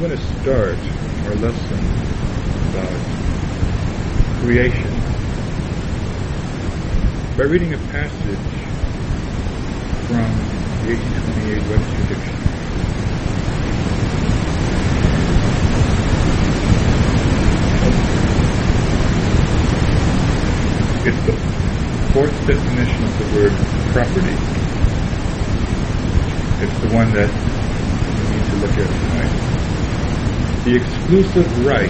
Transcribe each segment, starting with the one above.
going to start our lesson about creation by reading a passage from the 1828 Webster Dictionary. It's the fourth definition of the word property. It's the one that we need to look at tonight. The exclusive right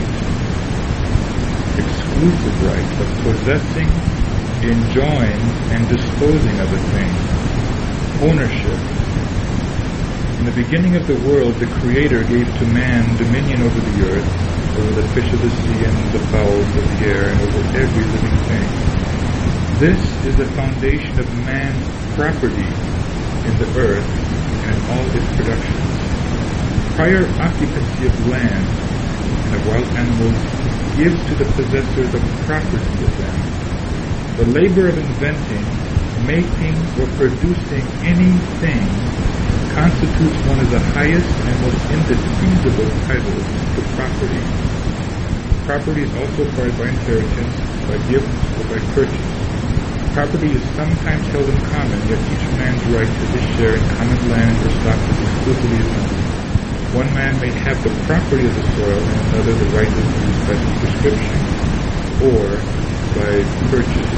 of possessing, enjoying, and disposing of a thing. Ownership. In the beginning of the world, the Creator gave to man dominion over the earth, over the fish of the sea and the fowls of the air, and over every living thing. This is the foundation of man's property in the earth and all its productions. Prior occupancy of land and of wild animals gives to the possessor the property of them. The labor of inventing, making, or producing anything constitutes one of the highest and most indispensable titles to property. Property is also acquired by inheritance, by gift, or by purchase. Property is sometimes held in common, yet each man's right to his share in common land or stock is exclusively his own. One man may have the property of the soil and another the right of use by prescription or by purchase.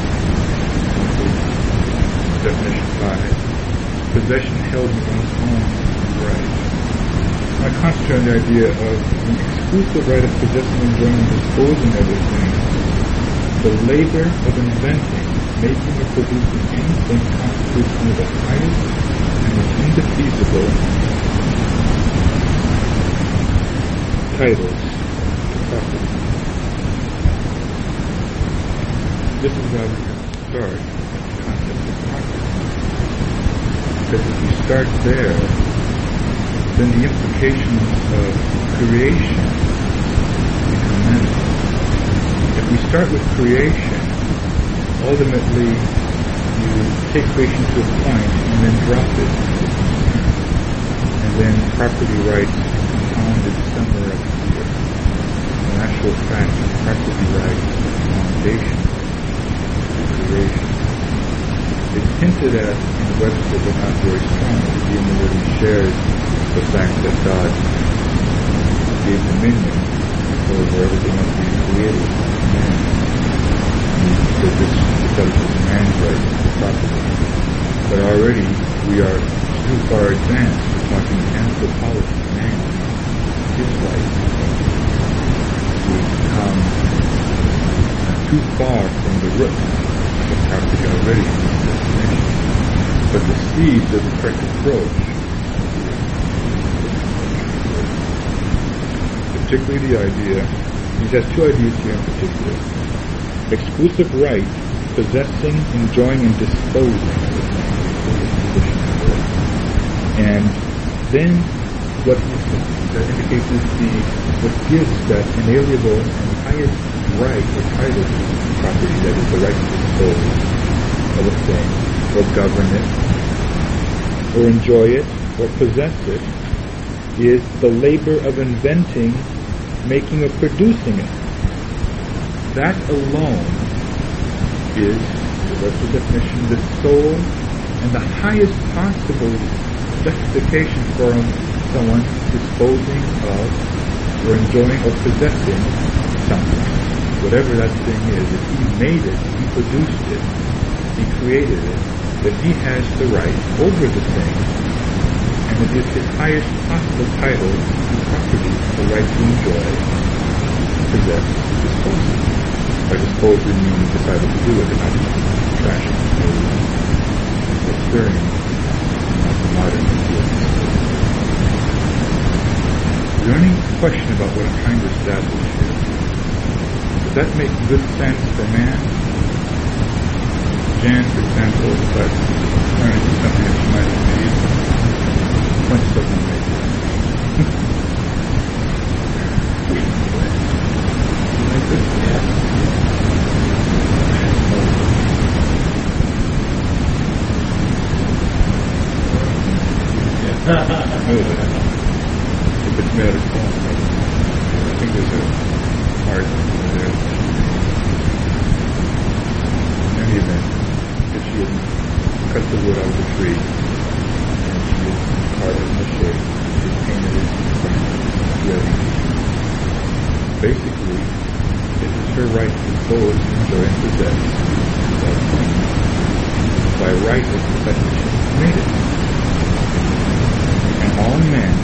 Definition 5. Possession held in one's own right. I concentrate on the idea of the exclusive right of possessing, enjoying, and disposing of a thing. The labor of inventing, making, or producing anything constitutes one of the highest and most indefeasible titles to property. This is why we have to start with the concept of property. Because if we start there, then the implications of creation become many. If we start with creation, ultimately you take creation to a point and then drop it. And then property rights compounded somewhere up here. In actual fact, property rights is the foundation of creation. It's hinted at in Webster, but not very strongly, even though he shares the fact that God gave dominion over everything else he created, man. So this is man's right to property. But already we are too far advanced. We're talking anthropology, man, his right. We've come too far from the root of property already in this definition. But the seeds of the correct approach, particularly the idea, he has two ideas here in particular. Exclusive right, possessing, enjoying, and disposing of the thing. And then what that indicates is what gives that inalienable and highest right or title to property, that is the right to dispose of a thing, or govern it, or enjoy it, or possess it, is the labor of inventing, making, or producing it. That alone is, what's the definition, the sole and the highest possible justification for someone disposing of, or enjoying, or possessing something. Whatever that thing is, if he made it, he produced it, he created it, then he has the right over the thing, and it is his highest possible title to property, the right to enjoy, possess, dispose of. By dispose, we mean decided to do it, and not trash it, experience, not the modern idea. Is there any question about what I'm trying to establish here? Does that make good sense for man? Jan, for example, if I turn into something that she might have made, much doesn't make sense. Like this? Yeah. If it's made out of cloth. I think there's a part over there. In any event, if she had cut the wood out of the tree, and she had carved it in the shape, she had painted it ready. Basically, it is her right to dispose, enjoy, and possess that thing. By right of possession, she made it. And all men,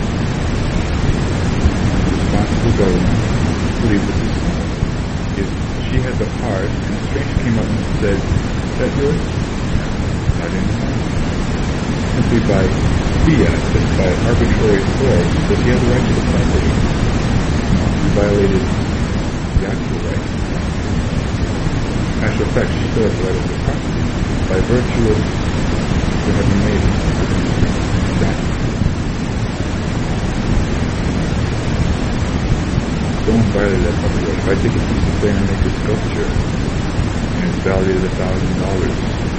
responsible government, believe this is so. If she had the heart, and a stranger came up and said, "Is that yours?" Not anymore. Simply by fiat, just by arbitrary force, does he have the right to the property? He violated the actual right. As a fact, she still has the right of the property by virtue of having made it. Don't violate that property right. If I take a piece of clay and make a sculpture, and it's valued at $1,000,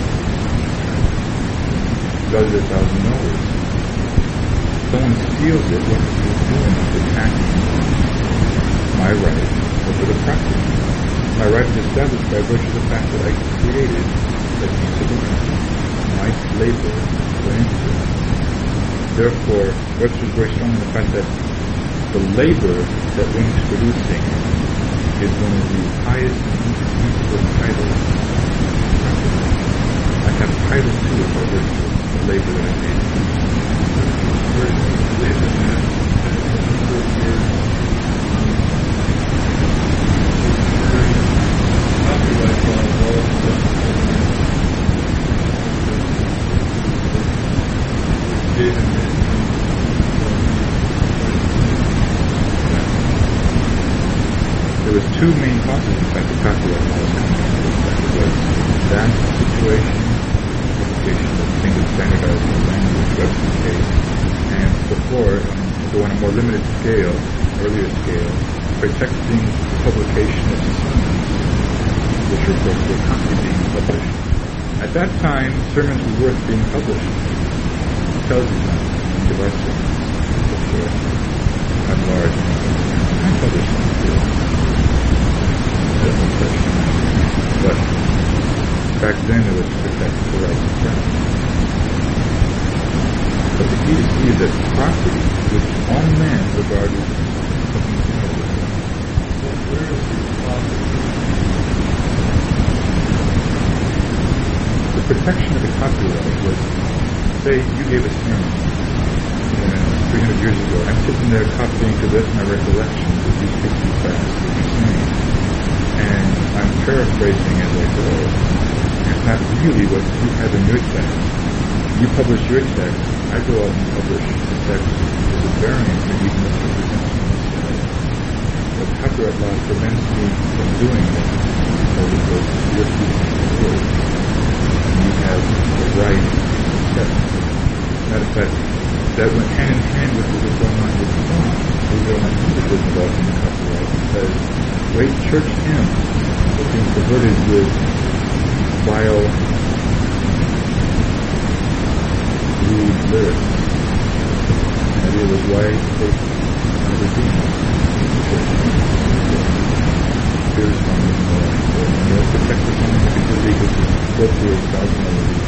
someone steals it, what he's doing is attacking my right over the property. My right is established by virtue of the fact that I created that piece of work. My labor went into it. Therefore, Webster is very strong in the fact that the labor that one's producing is one of the highest and indispensable titles. I have title to it by virtue of the labor that I made. There was two main causes, in fact, of copyright law was coming out of this. It was that situation, publication of things that standardized in the language, Webster's case, and before, go on a more limited scale, earlier scale, protecting the publication of sermons, which were of course were constantly being published. At that time, sermons were worth being published. It tells you that in our sermons, which are at large, I published them too. But back then it was to protect the rights of press. But the key to see is that property, which all men regarded as something similar. Where is the property? The protection of the copyright was, say, you gave a sermon 300 years ago. I'm sitting there copying to this my recollections as you speak too fast, what you're saying. And I'm paraphrasing as I go. It's not really what you have in your text. You publish your text, I go out and publish the text as a variant, maybe even misrepresentation myself. But copyright law prevents me from doing that, because you're speaking the word. And you have the right to text. Matter of fact, that went hand in hand with what was going on with the song. We don't have to get involved in the copyright, because great church hymns were being perverted with vile, rude lyrics. The idea was, why take another demon? Here's one is more important. And they'll protect the song if it's illegal to go through a thousand melodies.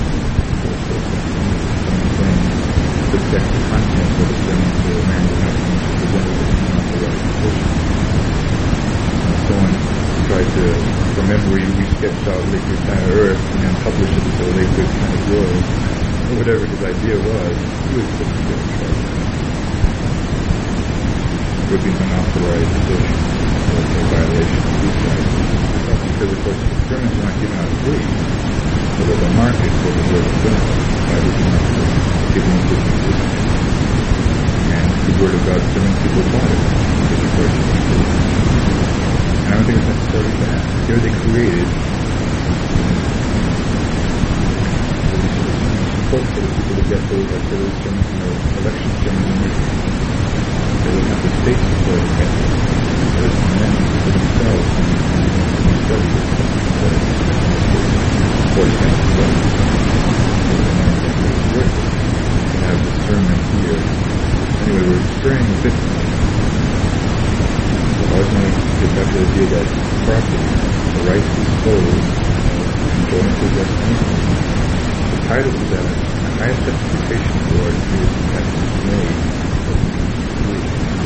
Protect the content of the sermon so a man would have to present it in the right position. Someone tried to, from memory, we sketched out Liquid Planet Earth and then publish it as a Liquid Planet World, or whatever his idea was. He was put in trouble. It would be an unauthorized position, or a violation of these rights. Because, of course, sermons are not given out free. So there's a market for the word of God. By the market, given to people. And the word of God, so many people bought it. Because, of course, and I don't think it's necessarily bad. Here they created support for the people to get those sermons and their election sermons and meetings. They would have the state support to get them. There's amendments for themselves and study it. For example, to have the sermon here. Anyway, we're straying a bit from got the idea that property, the right to dispose, enjoy and possess anything. The title to that, the highest justification for it is that it is made free.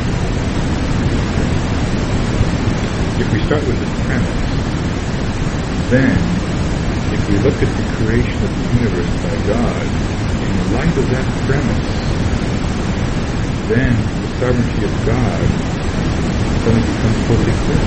If we start with this premise, then if we look at the creation of the universe by God, in light of that premise, then the sovereignty of God suddenly becomes totally clear.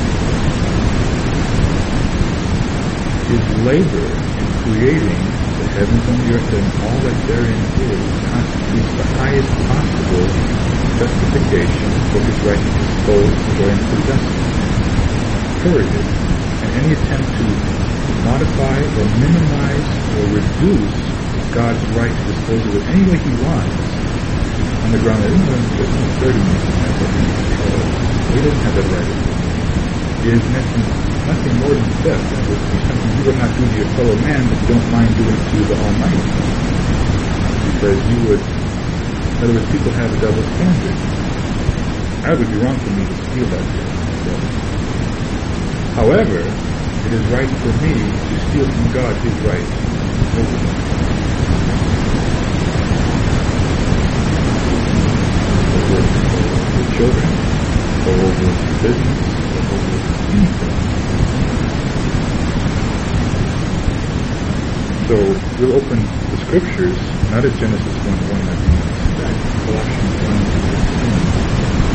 His labor in creating the heavens and the earth and all that therein is constitutes the highest possible justification for his right to dispose, enjoy, and possess it. Period. And any attempt to modify or minimize or reduce God's right to dispose of it any way he wants, on the ground that there's no third dimension that doesn't control. He doesn't have that right. Is nothing more than theft. It would be something you would not do to your fellow man, but you don't mind doing to the Almighty. Because you would, in other words, people have a double standard. That would be wrong for me to steal that gift. So, however, it is right for me to steal from God his right over me. Over the children, or over the business, or over anything. So we'll open the scriptures, not at Genesis 1:1, I think, but Colossians 1:15.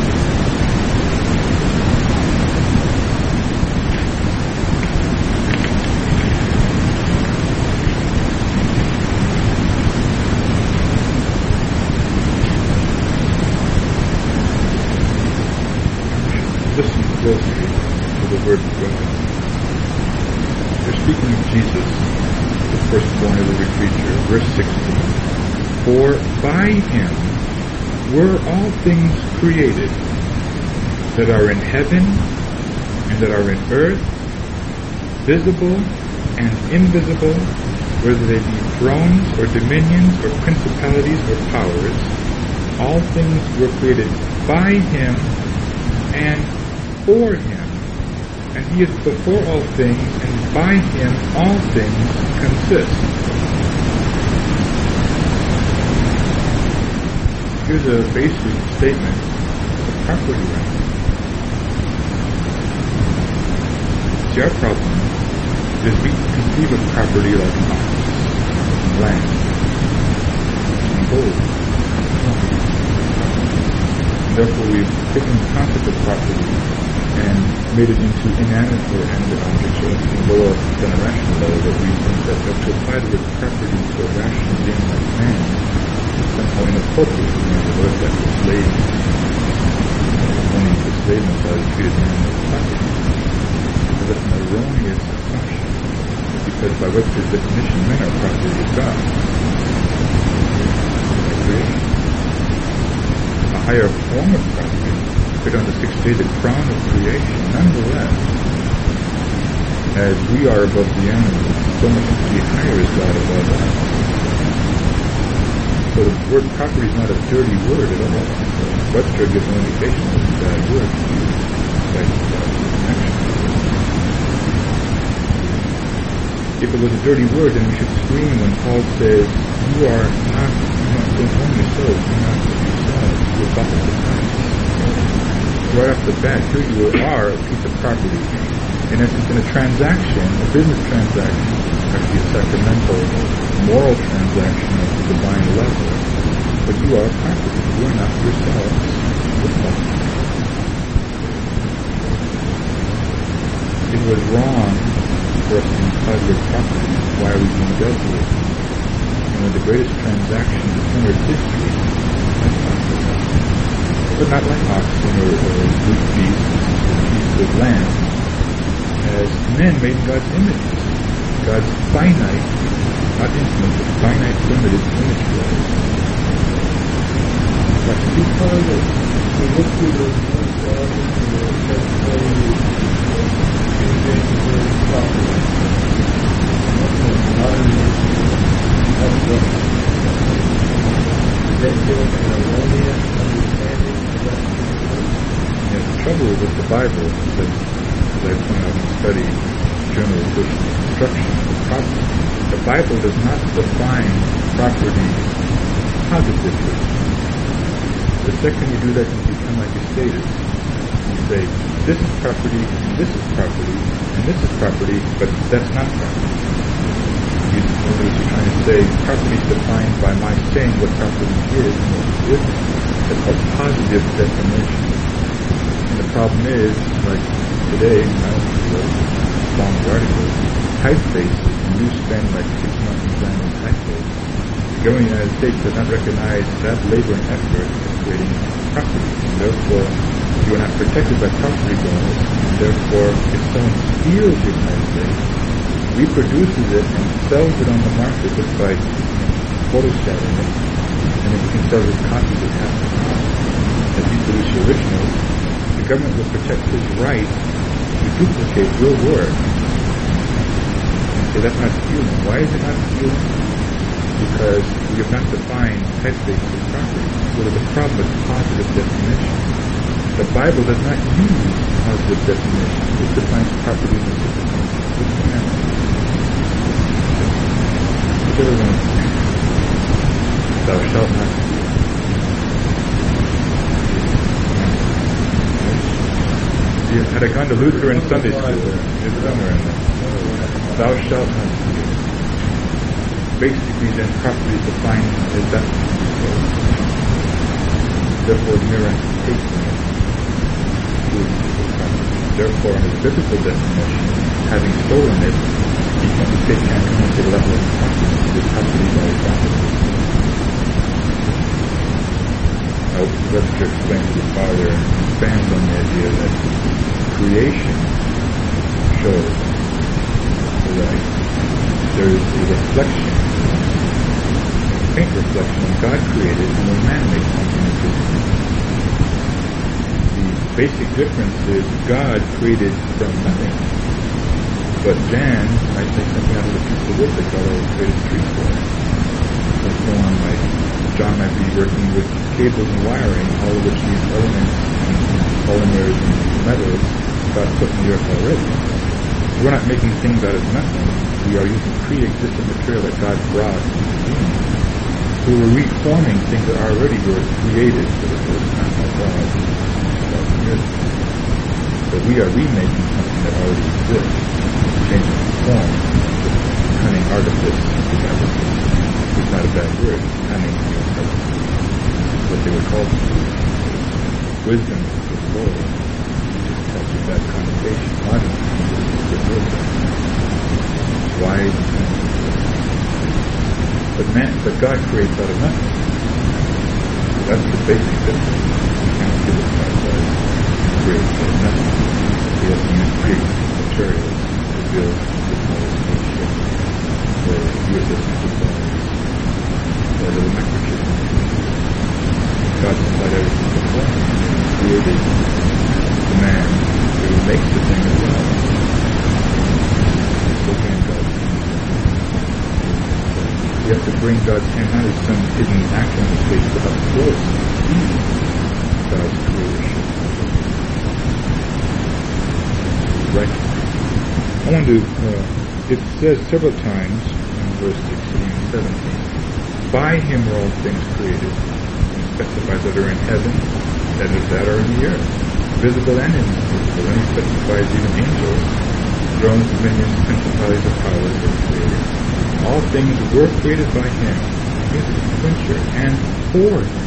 Listen closely to the word of God. They're speaking of Jesus, the firstborn of every creature. Verse 16. For by him were all things created, that are in heaven and that are in earth, visible and invisible, whether they be thrones or dominions or principalities or powers. All things were created by him and for him. And he is before all things, and by him all things consist. Here's a basic statement of property rights. See, our problem is we conceive of property like houses, and land, and gold. And therefore we've taken the concept of property and made it into inanimate or animate objects or anything lower than a rational level, that we think that to apply the word property to a rational being like man is somehow inappropriate. What if that was slave? Only the slave mentality treated man as property. But that's an erroneous assumption, because by Webster's definition, men are property of God. Creation. A higher form of property, put on the sixth day the crown of creation, nonetheless, as we are above the animals, so much to be higher is God above us. So the word property is not a dirty word at all. Webster gives an indication of the bad word to use by connection. If it was a dirty word, then we should scream when Paul says, you don't own yourselves, you're not of yourselves, you're bought with price. Right off the bat, here you are, a piece of property. In essence, in a transaction, a business transaction, actually a sacramental, moral transaction at the divine level, but you are property. You are not yourselves. It was wrong for us to imply the word property. Why are we being dealt with? One of the greatest transactions in human history, that's property. But not like oxen or brute beasts or pieces of land, as men made in God's image. God's finite, not infinite, but finite, limited image was. But because we look through the the trouble with the Bible is that as I point out in study, general Christian instruction, the Bible does not define property positively. The second you do that, you become like a statist. You say, this is property, and this is property, and this is property, but that's not property. You're trying to say property is defined by my saying what property is and what it isn't. That's a positive definition. And the problem is, like today, in my own field, long article, typefaces, and you spend like 6 months examining typefaces. The government of the United States does not recognize that labor and effort in creating property, and therefore you are not protected by property laws, and therefore if someone steals your typeface, reproduces it and sells it on the market just by photoshopping it, and then you can sell his copies at half the cost. As you produce your originals, the government will protect his right to duplicate your work. And say that's not stealing. Why is it not stealing? Because we have not defined typeface as property. So there's a problem with positive definition. The Bible does not use positive definition. It defines property in a different manner. Whichever one is thou shalt not steal. Had I gone to Lutheran Sunday school, it's somewhere in there. Thou shalt not steal. Basically, then property is defined as that which is sold. Therefore, mere taking it is property. Therefore, in its biblical definition, having stolen it, the state can't come to the level of property. It is property by property. Now, Webster explains to the father and expands on the idea that creation shows that there is a reflection, a faint reflection of God created and when man makes something into it. The basic difference is God created from nothing. But Jan might make something out of a piece of wood that God already created a tree for. So so on, like John might be working with cables and wiring, all of which use elements and polymers and metals God put in the earth already. We're not making things out of nothing. We are using pre-existing material that God brought into being. So we're reforming things that already were created for the first time by God 1,000 years ago. But we are remaking something that already exists, changing the form, cunning artifice, it's not a bad word, cunning artifice. That's what they were called to do. Wisdom is Lord. That's a bad connotation. Modesty is good wisdom. Wise and cunning. But God creates out of nothing. That's the basic difference. You can't give it by God. He creates out of nothing. He has to use pre-existing materials to build the small spaceship or USS Enterprise or the microchip. God supplied everything before him. He created the man who makes the thing as well. So can God. You have to bring God's hand, not as some hidden action in space, but up close and see God's creation. Right. I want to, it says several times in verse 16 and 17, by him are all things created, and specifies that are in heaven, that are in the earth, visible and invisible, and he specifies even angels, thrones, dominions, principalities, and powers are created. All things were created by him, music, clincher, and for him.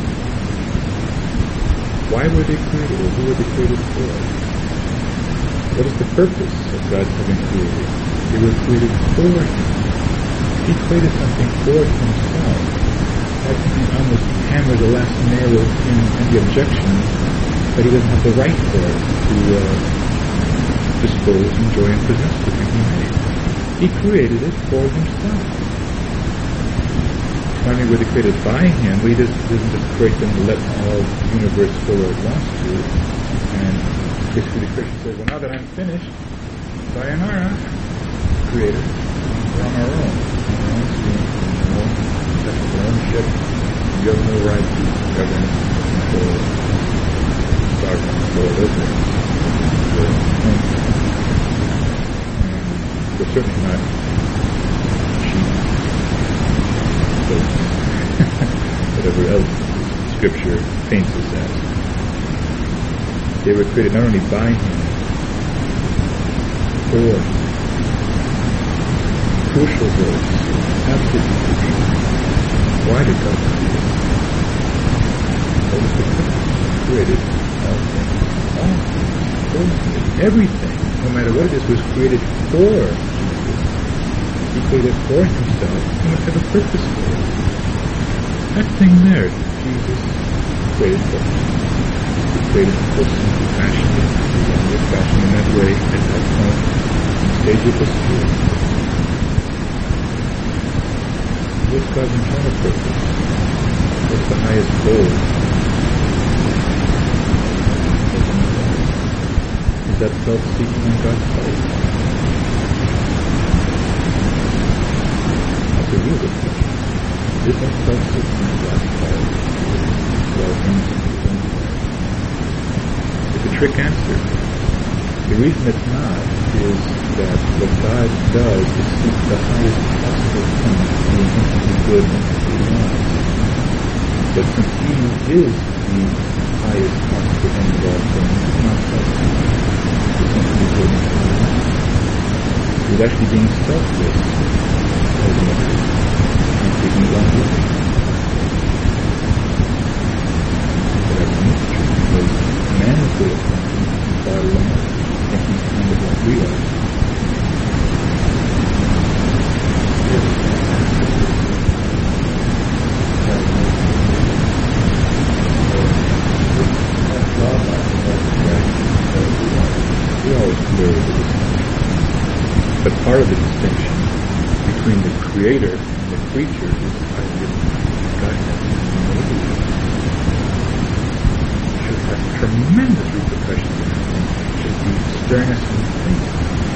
Why were they created, or who were they created for? What is the purpose of God's having created? They were created for him. He created something for himself. That can be almost hammer the last nail in the objection that he doesn't have the right for it to dispose, enjoy, and possess the thing he made. He created it for himself. Not only were they created by him, he doesn't just create them to let all the universe go where it wants to. And basically the Christian says, well, now that I'm finished, sayonara, creator, we're on our own. Our own steam, our own special ownership. You have no right to govern, control, start, control, those things. certainly not sheep, goats, whatever else Scripture paints us as. They were created not only by Him, for Him. Crucial verse, absolutely crucial. Why did God create? What was the purpose? Created all things. All things. Everything, no matter what it is, was created for Jesus. He created for Himself. He must have a purpose for it. That thing there, Jesus created for us. He created a person who fashioned it. He was fashioned in that way at that point, in the stage of history. What's God's internal purpose? What's the highest goal? Is that self-seeking on God's part? That's a real good question. Is that self-seeking on God's part? Well, it's a trick answer. The reason it's not is that what God does is seek the highest possible thing, being infinitely good and infinitely wise. But since He is the highest possible end of all things, it's not self-seeking. It's infinitely good and infinitely wise. He's actually being selfless, ultimately. He's seeking longevity. But that's not true, because man is good at something, and God alone. I think He's kind of like we are. We always blur the distinction. But part of the distinction between the Creator and the creature is the idea that God has humility. It should have tremendous repercussions in our thinking. It should be staring us in the face.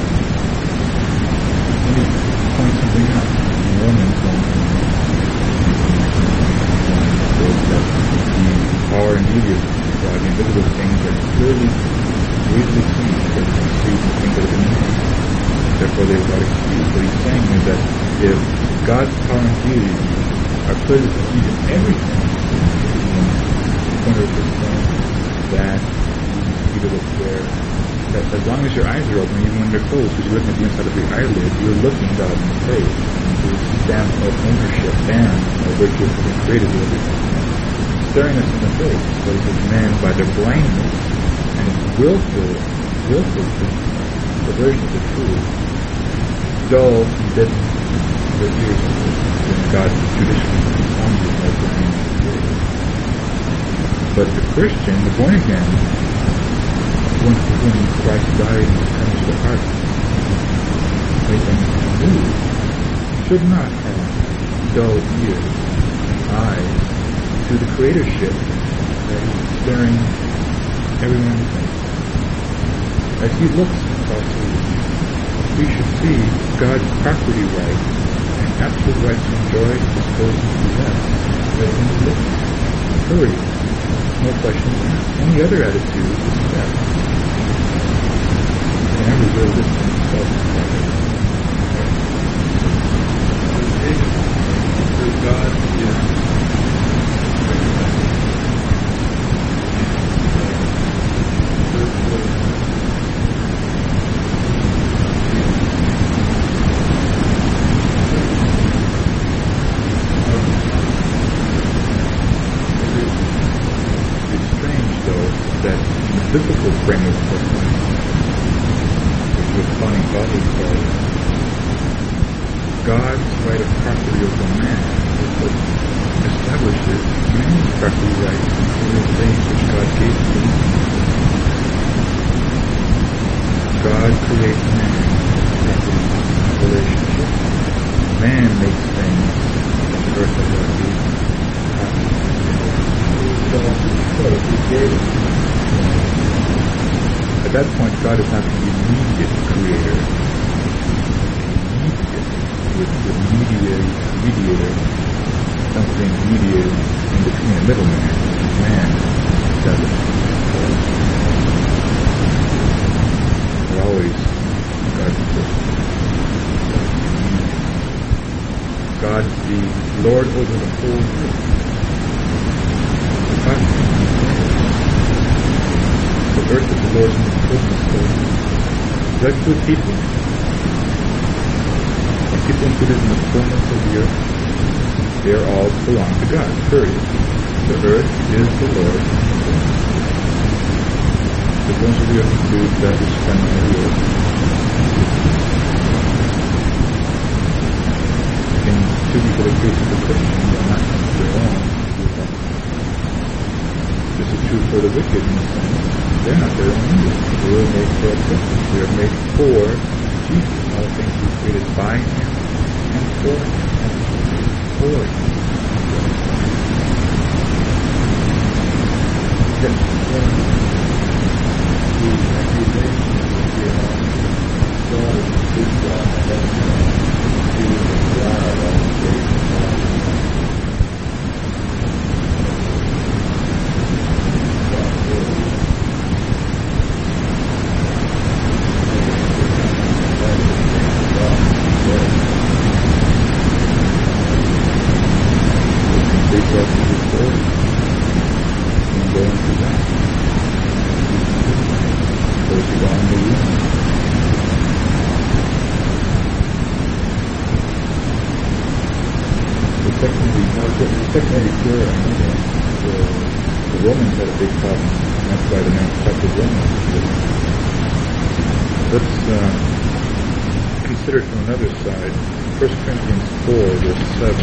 Let me point something out. In Romans 1, says that the power and beauty of God, the invisible things, are clearly easily seen because we see the things that have been made. Therefore, they are without excuse. What He's saying is that if God's power and beauty are clearly seen in everything, corner of this thing, that you look there, that as long as your eyes are open, even when they're closed, because you're looking at the inside of your eyelid, you're looking God in the face. Into the stamp of ownership and by virtue of being created with everything. Staring us in the face, what is man by their blindness and willful perversion of the truth, dull and deadened their ears when God traditionally informs us of the name of the Creator. But the Christian, the born again, one for whom Christ died and comes to the heart, made them new, should not have dull ears and eyes to the creatorship that is staring everyone in the face. As He looks across the room, we should see God's property right and absolute right to enjoy, dispose, and possess as He looks. Authority. No question asked. Any other attitude is respect. And I reserve this to myself. God is biblical frame of reference, which was calling godly cause, God's right of property over man is what establishes man's property right over the things which God gave to him. God creates man property relationship. Man makes things on the earth that God gave him. He gave it. At that point, God is not the immediate creator. Immediate, with mediator, something mediated in between a middleman, man, devil. But always God first. Lord over the whole earth. The earth is the Lord's and the fullness thereof. Does that include people? Are people included in the fullness of the earth? They are all belong to God, period. The earth is the Lord's. The fullness of the earth includes that which is primarily the earth. And two people are facing the Christian, they are not their own. This is true for the wicked in the sense they're not their own either. They were made for acceptance. They are made for Jesus. All things were created by Him and for Him. For Him. Yes. The accusation of God is good God, He was God on the face of God. The Romans had a big problem, and that's why the next chapter of Romans is written. Let's consider it from another side. 1 Corinthians 4, verse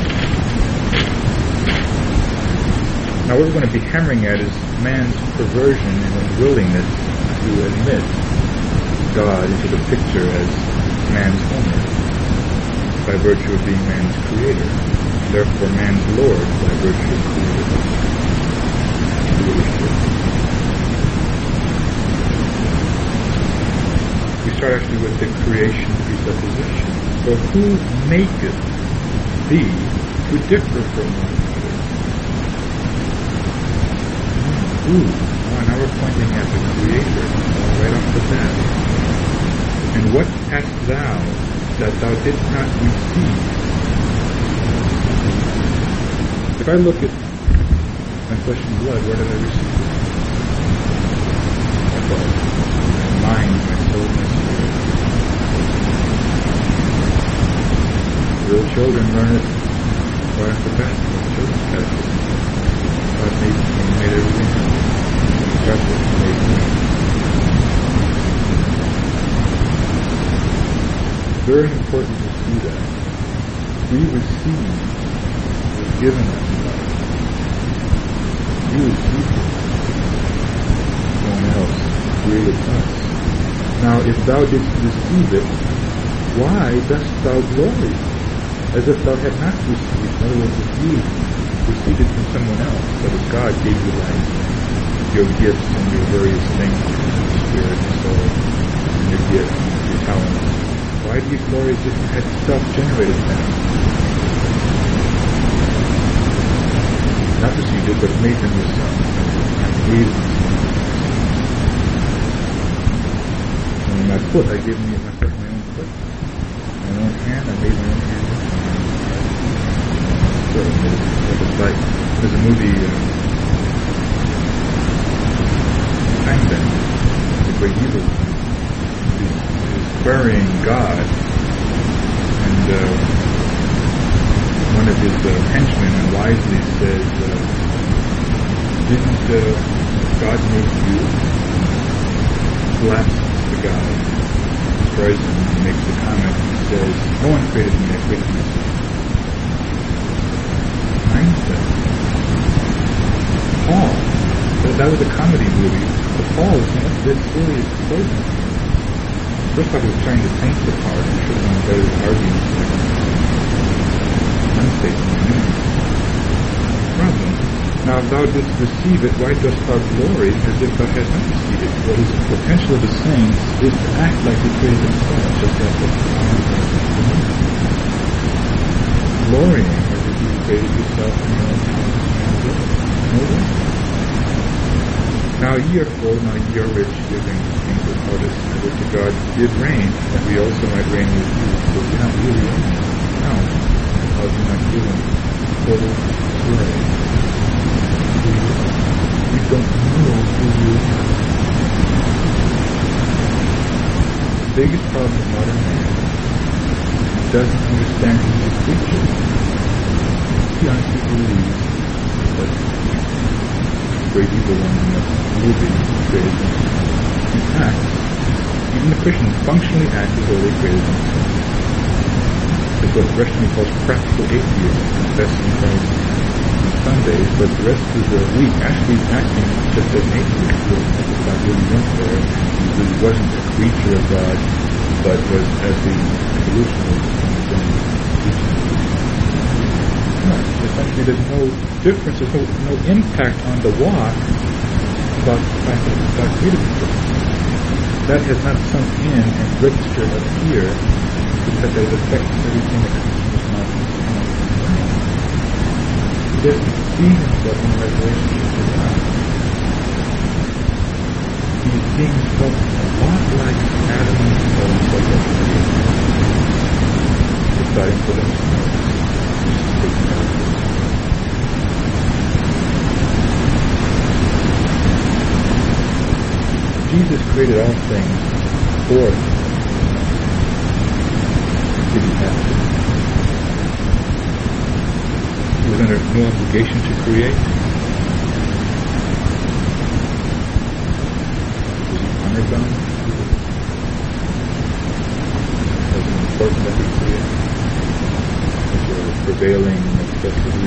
7. Now what we're going to be hammering at is man's perversion and unwillingness to admit God into the picture as man's owner, by virtue of being man's creator. Therefore, man's Lord by virtue of creator. We start actually with the creation presupposition. For who maketh thee to differ from one another? Who? Oh, now we're pointing at the Creator, right off the bat. And what hast thou that thou didst not receive? If I look at my flesh and blood, where did I receive it? My body, my mind, my soul, my spirit. Little children learn it right off the bat. Children's catechism. God made everything. God made me. Very important to see that. We receive was given us life. You receive it. Someone else created us. Now, if thou didst receive it, why dost thou glory? As if thou had not received. In other words, if you received it from someone else, that is, God gave you life, your gifts and your various things, your spirit and soul, and your gifts, your talents. Why do you glory as if you had self-generated them? Not received it, but made them yourself. And gave them. And my foot, I gave myself my own foot. My own hand, I made my own hand. So it's like, there's a movie, Time Bend, the great evil. He's querying God, and one of his henchmen wisely says, didn't God make you? Blasts the guy, destroys him, and makes the comment, he says, no one created me, I created myself. Mindset. Paul, that was a comedy movie, but Paul is not this serious person. First off, he was trying to paint the part. He should have done better arguments like unstatement. Problem. Now, if thou didst receive it, why dost thou glory as if thou hadst not received it? What is the potential of the saints is to act like they created themselves, just as the glorying as if you created yourself in your own talents. No way. Now ye are full, now ye are rich, giving things without us, and to God did reign, that we also might reign with you. So you're not really reigning. No, because you're not giving. total slave. You don't know who you are. The biggest problem of modern man doesn't understand who he's a creature. He honestly believes that the great evil one in the movie created him. In fact, even the Christians functionally act as though they created themselves. It's what Rushton calls practical atheism, confessing Christ on Sundays, but the rest of the week actually acting just as an atheist would, as if God really went there. He wasn't a creature of God, but was as the evolutionist from his own teaching. Essentially, there's no difference, there's no impact on the walk about the fact that God created himself. That has not sunk in and registered up here because it affects everything that comes from his mouth and his mind. He doesn't see himself in a right relationship to God. He's seeing himself a lot like Adam and Eve was at creation, deciding for themselves. Jesus created all things for him. Did he have to? He was under no obligation to create. Was he honored by him? Was it important that he create? Was there a prevailing necessity?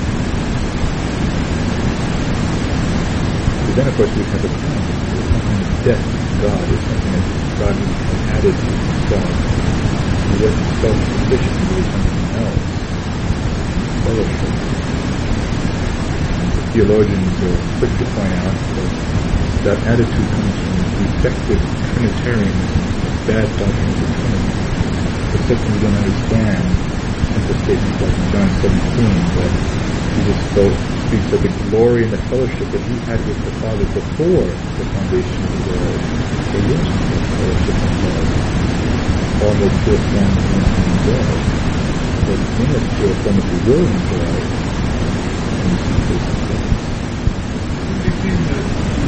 But then, of course, we have a promise. Death to God is something that God has added to himself. He wasn't self-sufficient, he was something else. Fellowship. And the theologians are quick to point out that attitude comes from defective Trinitarianism, bad doctrines of Trinity. It's something we don't understand. Simple statements like in John 17 that Jesus speaks of the glory and the fellowship that he had with the Father before the foundation of the world. There was no fellowship and love. All no pure form of anything God. But in this pure form of the will of God, and you see this himself. It seems that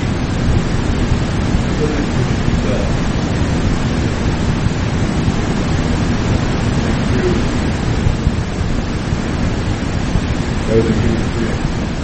he fully pushed himself That was a huge thing.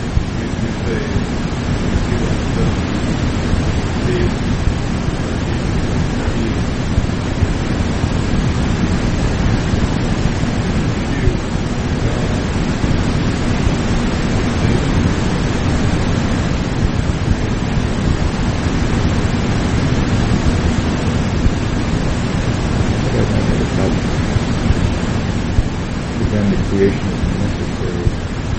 Then the creation is necessary.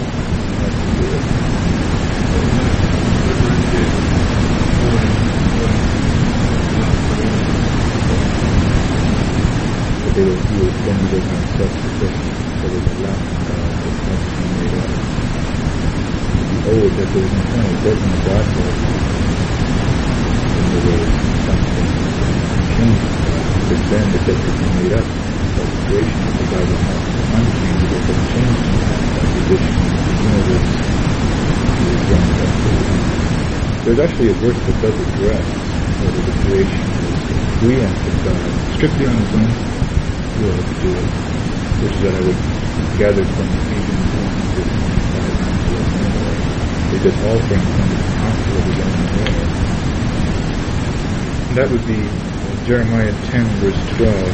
He was then he was not self-sufficient, so there was a lack of God that must be made up. He owed that there was an eternal judgment of God for us. And there was something changed God, because then the debt could be made up. So the creation of the God was not unchangeable, but changed in that position of the universe. He was running that forward. There's actually a verse that does address whether the creation is a free act of God, strictly on its own will to do it, which is that I would gather from Ephesians 1:25 because all things under the counsel of his own will. And that would be Jeremiah 10 verse 12.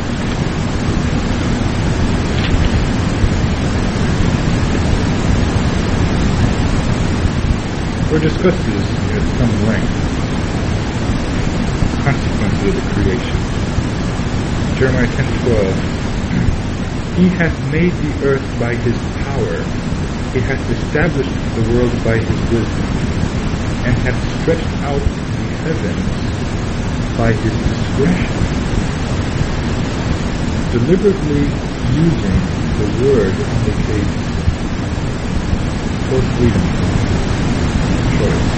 Or discusses at some length consequences of the creation. Jeremiah 10:12. He hath made the earth by his power, he hath established the world by his wisdom, and hath stretched out the heavens by his discretion. Deliberately using the word indicates full freedom, choice.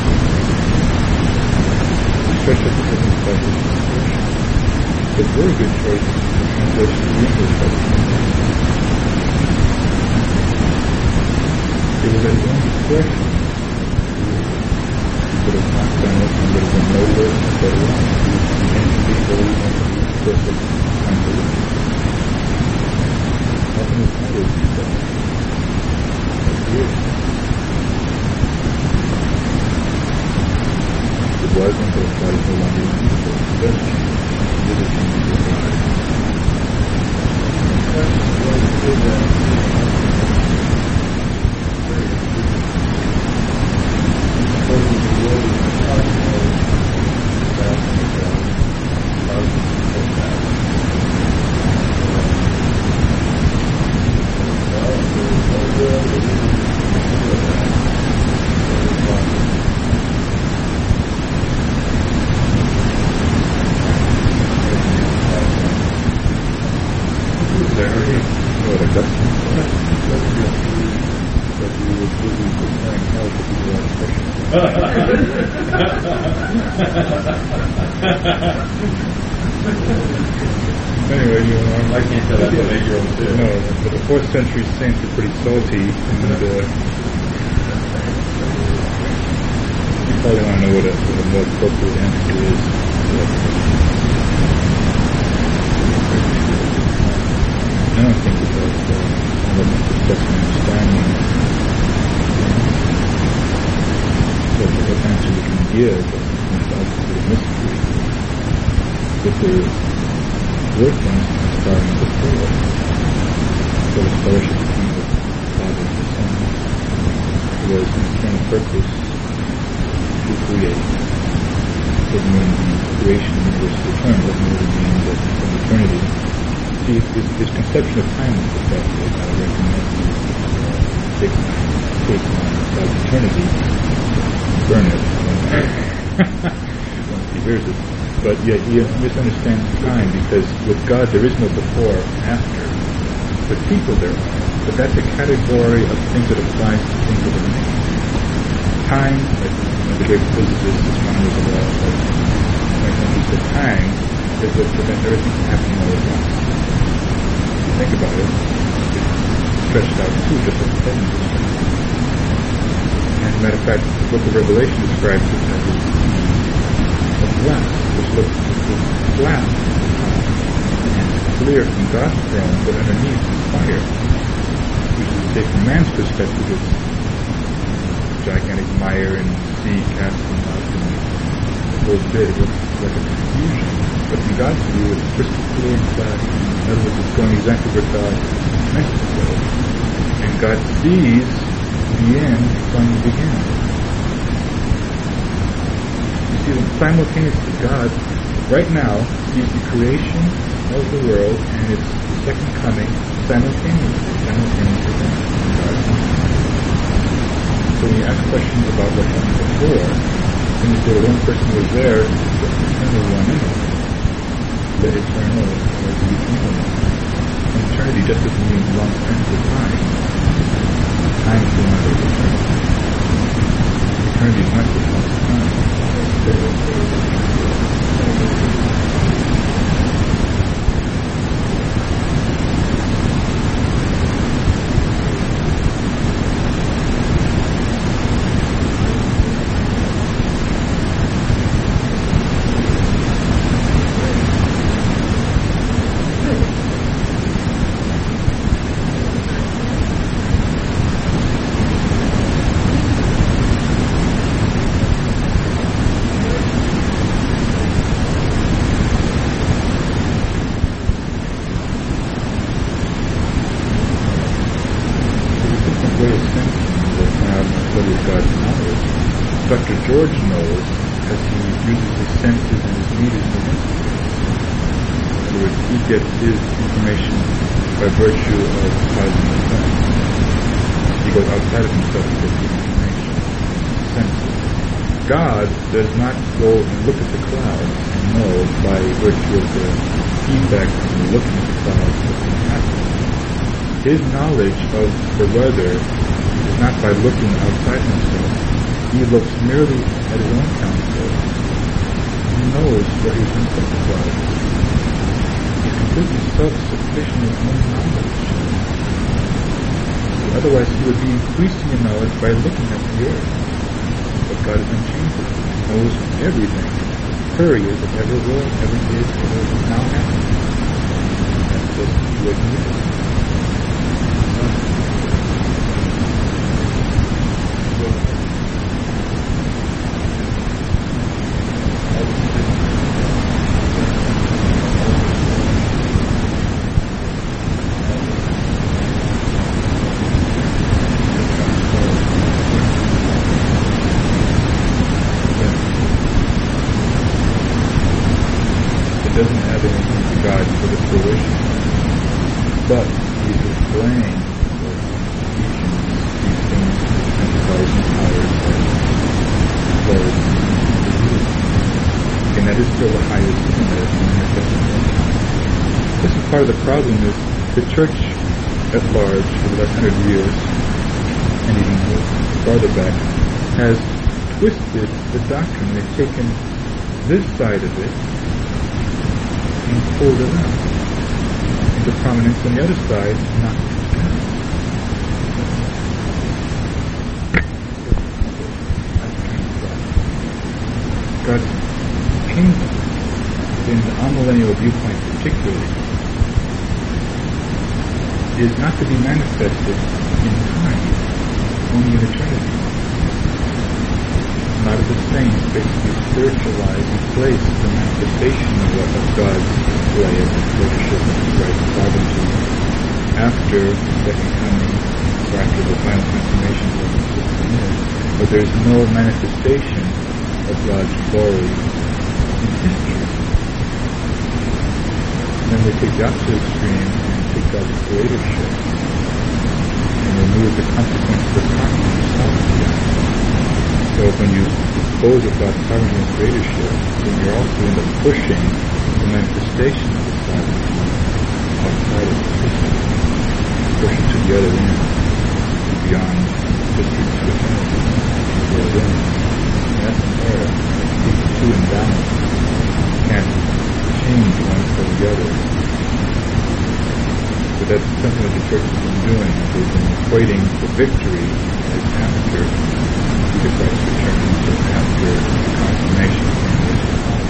He stretched out the heavens by his discretion. It's a very good choice for translation of the English. It was at his own discretion. He could have not done it, and would have been no worse than better off. He meant to be holy, meant to be perfect, unbelief. Nothing is matter with himself. That's it. It was until God is no longer useful. It does change. It is a change of God. Anyway, I can't tell that to make your own too. No, but the 4th century saints are pretty salty, and you probably want to know what a more appropriate answer is. I don't think about elements of such understanding. What answer we can give is obviously a mystery. But there were things starting before. So the fellowship between the Father and the Son was an eternal purpose to create. It doesn't mean the creation of the universe is eternal, it merely means that from eternity. See, his conception of time is the fact that I recommend you take about eternity, burn it once he hears it. But yet he misunderstands time, because with God there is no before and after. With people there are. But that's a category of things that applies to things that are made. Time, like the great physicist, astronomers of all, when he said time, is what prevents everything from happening all at once. If you think about it, it's stretched out too, just like the heavens is stretched out. As a matter of fact, the book of Revelation describes it as a glass, which looks flat and clear from God's throne, but underneath is fire, which is, say, from man's perspective, it's gigantic mire and sea casting out and the whole bit. It looks like a confusion. But from God's view, it's crystal clear and flat. In other words, it's going exactly where God meant it to go. And God sees the end from the beginning. You see, simultaneously, God, right now, sees the creation of the world and its second coming simultaneously in God's mind. So when you ask questions about what happened before, then you say, well, one person was there, the eternal one anyway. The eternal or the eternal one. And eternity just doesn't mean long terms of time. Time is not eternal. Eternity is not just long time. Dr. George knows as he uses his senses and his meters in instruments. In other words, he gets his information by virtue of causing the sun. He goes outside of himself to get the information. Senses. God does not go and look at the clouds and know by virtue of the feedback from looking at the clouds what's going to happen. His knowledge of the weather is not by looking outside himself. He looks merely at his own counsel. He knows what he's been satisfied. He's completely self-sufficient in his own knowledge. Otherwise, he would be increasing in knowledge by looking at the earth. But God is unchangeable. He knows everything. Period. That ever will, ever did, ever will now happen. That's just what he is. Doesn't have anything to guide for the fruition, but he's displaying or teaching these things to the 10,000 powers that flow into you. And that is still the highest thing that is manifested. This is part of the problem is the church at large for the last 100 years, and even farther back, has twisted the doctrine. They've taken this side of it and pulled it out into prominence, and the other side knocked it down. God's kingdom, in the amillennial viewpoint particularly, is not to be manifested in time, only in eternity. Not of the same, basically spiritualize and place the manifestation of God's way of leadership and His right sovereignty after the second coming, or after the final consummation of the 16 years. But there is no manifestation of God's glory in history. And then they take the opposite extreme and take God's creatorship and remove the consequence of the sovereignty of sovereignty. So when you dispose of God's sovereignty and creatorship, then you're also end up pushing the manifestation of the sovereignty outside of the system, pushing to the other end, beyond history to eternity, to the other end. And that's an error. These two imbalances can't change one for the other. But that's something that the church has been doing. They've been equating the victory as after the Christ returns, or after the consummation of the Lord.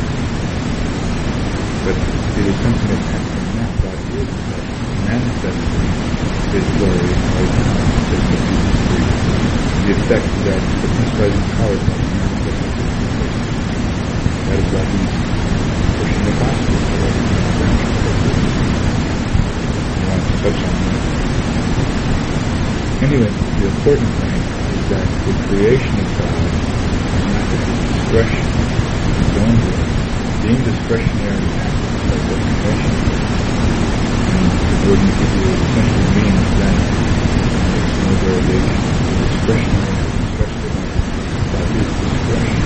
But it is something that's happening now. God is manifesting His glory in all time, just as Jesus preached. The effect that the principalities and powers must manifest in His place. That is why He's pushing the gospel forward in the branch of the I want to touch on that. Anyway, the important thing is that the creation of God is not at His discretion, His own will. The indiscretionary aspects of the creation. And the word in Hebrew essentially means that there's no variation. The discretionary aspects of God is discretion.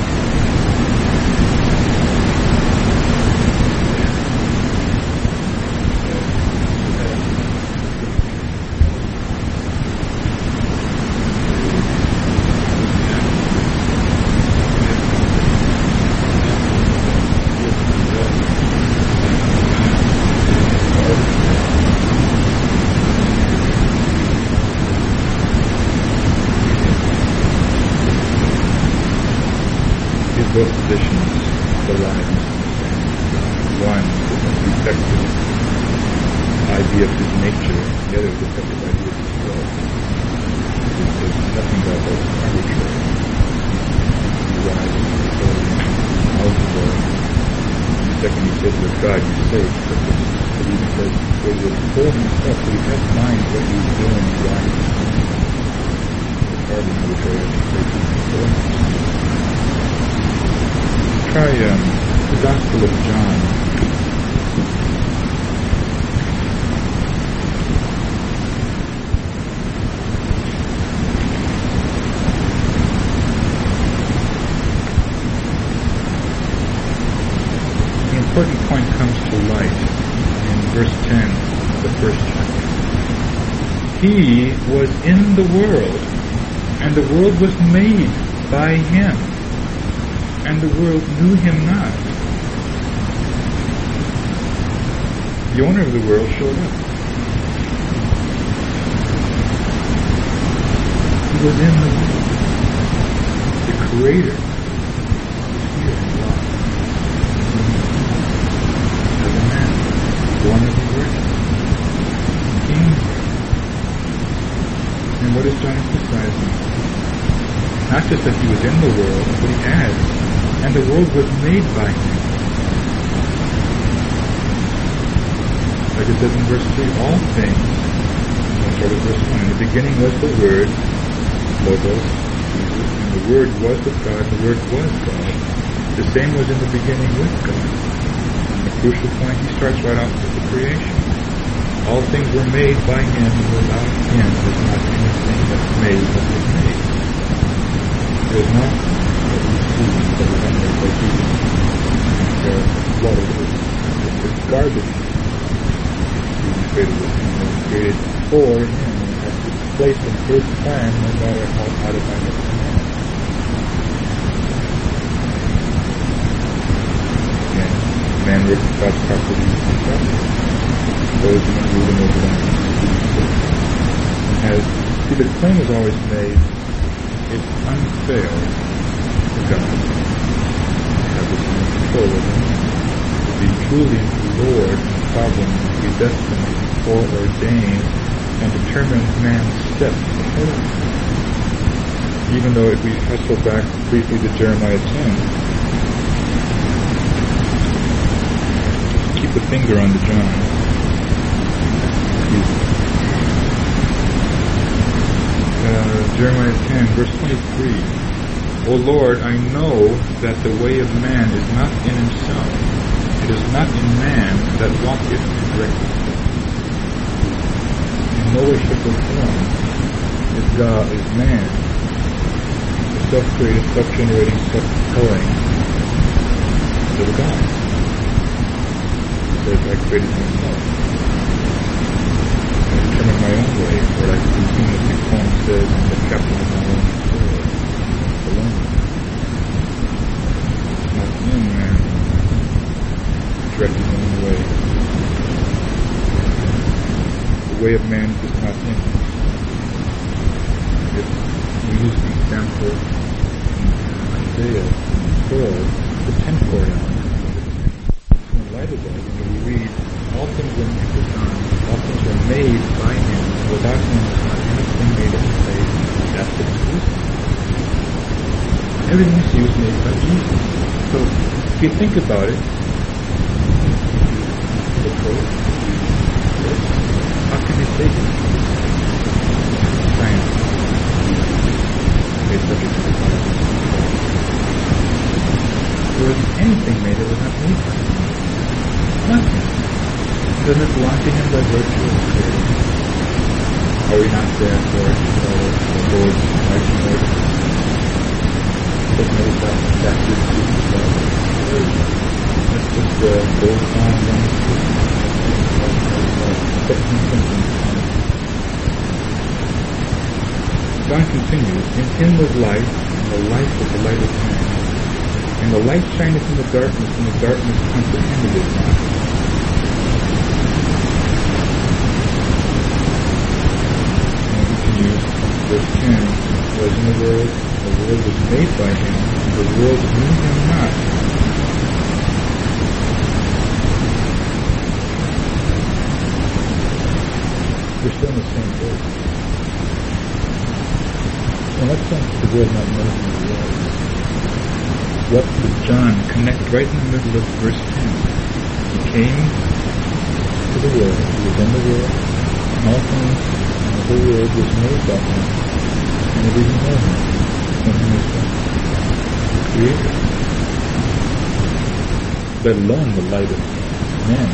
Both positions arise in the same. One is a defective idea of His nature, the other is a defective idea of His will. There's nothing about that arbitrary. He rises to the authority of the Lord. The second He says with God, you say, but He says, for He was for Himself, so He has mind what He was doing, why He was doing it. It's hardly arbitrary to say to Himself. Try the Gospel of John. An important point comes to light in verse 10 of the first chapter. He was in the world, and the world was made by Him, and the world knew Him not. The owner of the world showed up. was in the world. The Creator was here in God. As a man, born of the Virgin, came here. And what is John emphasizing? Not just that he was in the world, but he adds, and the world was made by him. Like it says in verse 3, all things, I'll start with verse 1, in the beginning was the Word, Logos, Jesus, and the Word was with God, and the Word was God. The same was in the beginning with God. And the crucial point, he starts right off with the creation. All things were made by him, and without him was not anything that's made that was made. There is not what we see that was not made by Jesus. Water is garbage. Created with him, was created for him, and has to be placed in his plan no matter how modified it is. Again, man works God's property and property. Those who are ruling over them. See, the claim is always made, it's unfair to God to have this control over man. To be truly Lord and sovereign, to be destined, foreordained, and determine man's steps ahead of him. Even though if we hustle back briefly to Jeremiah 10, just keep the finger on the John. Jeremiah 10, verse 23. O Lord, I know that the way of man is not in himself. It is not in man that walketh directly. In no way, shape, or form is God, is man, the self-created, self-generating, self-propelling little God. He says, I created myself. I determine my own way, or like the Timothy poem says, I'm the captain of my own soul. Alone. It's not in man. Direct his own way. The way of man is not in him. If we use the example in Isaiah 12, the 10th chord in light of that, when we read, all things were made with God, all things were made by him, without him was not anything made of faith. That's the truth. Everything you see was made by Jesus. So if you think about it, the code, how can they say this? Science made subject to the Bible. There wasn't anything made that was not made by him. Nothing. Doesn't it belong to him by virtue of creation? Are we not therefore the Lord's mighty Lord? Doesn't it that is Jesus' love? That's just the gold on them. John continues, in him was life, and the life was the light of man. And the light shineth in the darkness, and the darkness comprehended it not. Verse 10, was in the world was made by him, and the world knew him not. We're still in the same boat. In what sense did the world not know who he was? What did John connect right in the middle of verse 10? He came to the world, he was in the world, and all things the world was made by him, and it didn't know him, when he was the Creator. Let alone the light of men.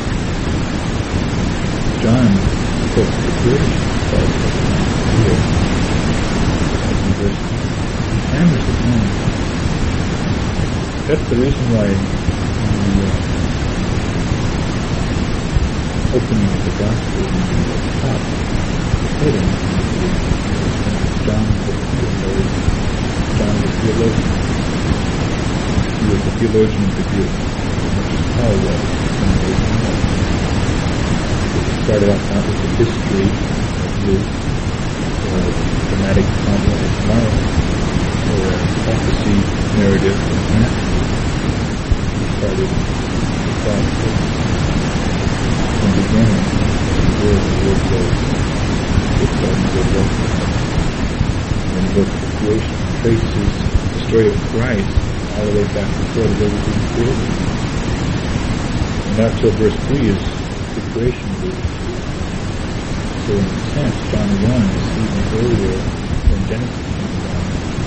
John spoke to the creation of here, as in verse 10. He hammers it home. That's the reason why the opening of the gospel in the top hidden John the theologian. He was the theologian of the Jews, much as Paul was in the original. It started off not with the history of Luke, dramatic drama like tomorrow, or a prophecy narrative like Matthew. He started the thought that from the beginning, the word was with God, and the word was. And the book of creation traces the story of Christ all the way back before the world was being created. And up till verse 3 is the creation of the world. So in a sense, John 1 is even earlier than Genesis came down.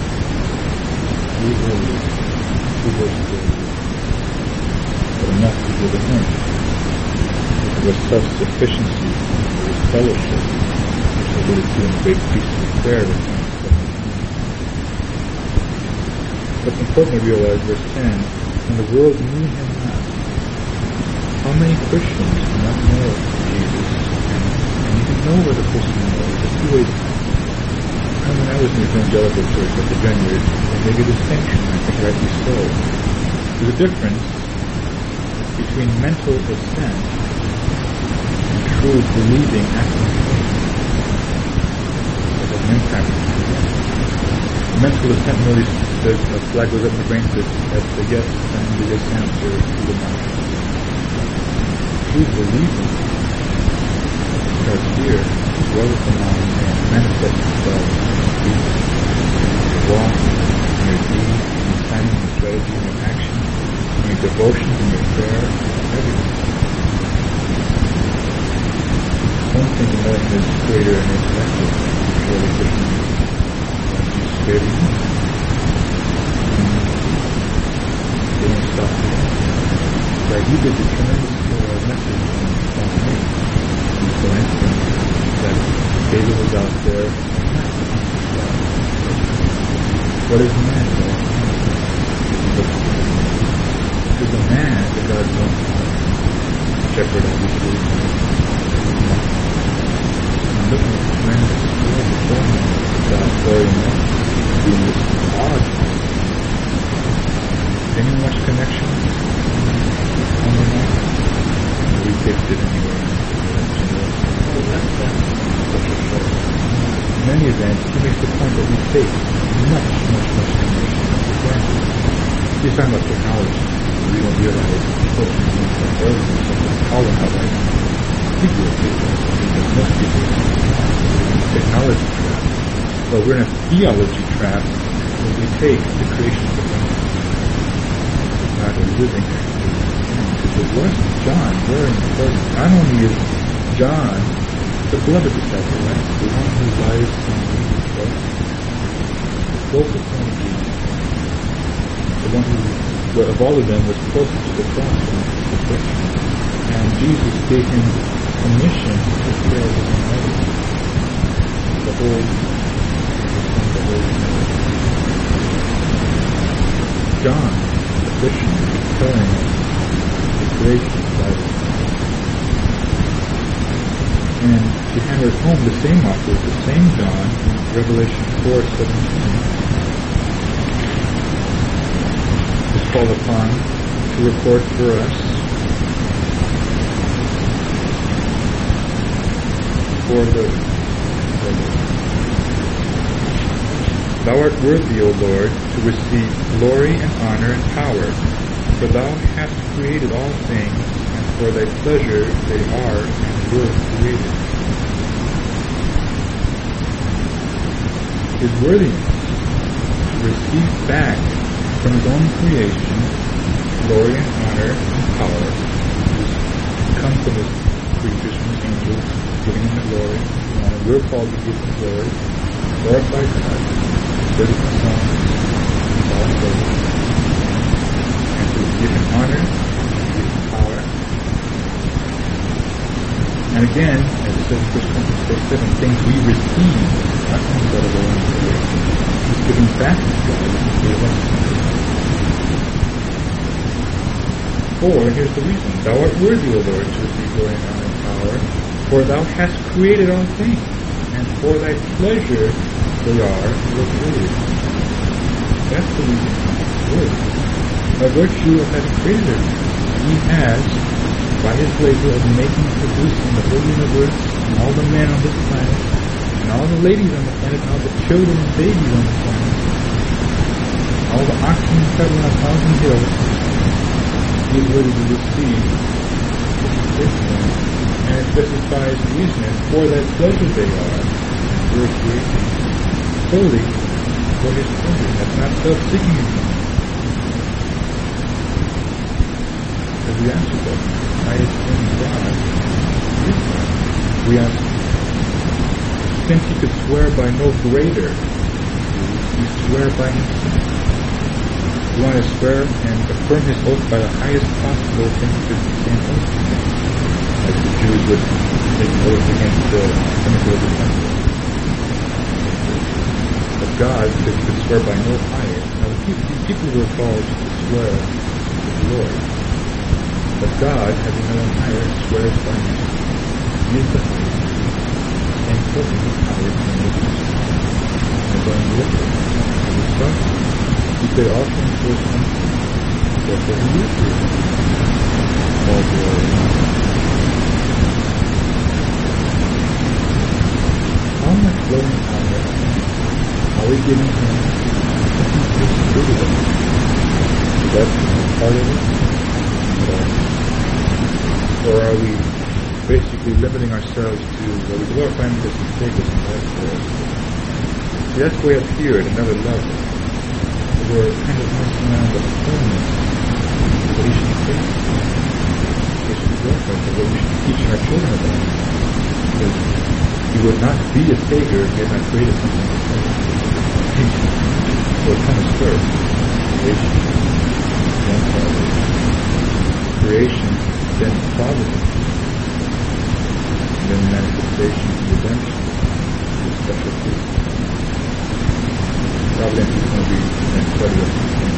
3 earlier, 2 verses earlier. But enough to give a hint. There was self-sufficiency, there was fellowship, which alluded to in the great priestly prayer that comes. But it's important to realize, verse 10, when the world knew him not. How many Christians do not know Jesus? And you can know what a person knows. There's two ways. When I was in the evangelical church at the Vineyard, they make a distinction, I think rightly so. There's a difference between mental assent and true believing acting faith. It has an impact on people. Mental assent merely says a flag goes up in the brain says that's the yes and the yes answer to the mouth. True believing starts here, as well as the mind, and manifests itself in your walk, in your deed, in your planning, in your strategy, in your action, in your devotion, in your prayer, everything. One thing to know his creator and his method is surely Christian. Jesus created him. They don't stop there. But he did the tremendous message on me. And so answering that David was out there. What is man? There's a man that God wants to shepherd obviously. I'm looking at the tremendous story before me. God's glory and love. Doing this odd. Anyone watch Connection? We picked it anyway. In any event, he makes the point that we take much information for granted. He's talking about technology. We don't realize calling out right now. People are taking most people technology trap. But we're in a theology trap when we take the creation of the world. Not a living because it wasn't John, very important. Not only is John the beloved disciple, right? The one who lies in Jesus, right? Closest one of Jesus. The one who, of all of them, was closest to the cross and crucifixion. And Jesus gave him a mission to take care of his own mother. The whole John, the Christian, is telling us the creation of Bible. And to hammer it home, the same author, the same John, in Revelation 4:17, is called upon to record for us Thou art worthy, O Lord, to receive glory and honor and power, for Thou hast created all things, and for Thy pleasure they are and were created. His worthiness to receive back from His own creation glory and honor and power, which come from His creatures, from His angels, giving Him the glory and honor. We're called to give Him glory, glorify God, service the Son, and all service, and to give Him honor, and to give Him power. And again, as it says in 1 Corinthians 4:7, things we receive, not things that are going to be. He's giving back to God and gave us. For, here's the reason, Thou art worthy, O Lord, to receive glory and honor and power, for Thou hast created all things, and for Thy pleasure they are created. That's the reason He's worthy. By virtue of having created everything, He has, by His labor of making, producing the whole universe and all the men on this planet, And all the ladies on the planet, and all the children and babies on the planet, all the oxen traveling on 1,000 hills, get ready to receive this one. And it specifies reason for that pleasure they are. Verse 3, solely for his pleasure. That's not self-seeking anymore. As we answer that, highest in God is God. We ask, since he could swear by no greater, he swear by himself. We want to swear and affirm his oath by the highest possible thing he could say an oath to. Like the Jews would take an oath against the pinnacle of the temple. But God could swear by no higher. Now these people were called to swear to the Lord. But God, having no one higher, swears by him. He is the highest, and perfect in power to make himself. And going with it, as a son, he could also enforce something. Therefore he is here. All glory. How much flowing power are we giving him? That's part of it. Or are we basically limiting ourselves to, well, we glorify him because he saved us and died for us? See, that's way up here at another level. We're kind of messing around the fullness of what he should say. He should glorify us, what we should teach our children about. Because he would not be a savior if he had not created something to save. So it comes first. Creation, then salvation. Creation, then providence, and then manifestation and redemption, the special truth. Providence is going to be quite a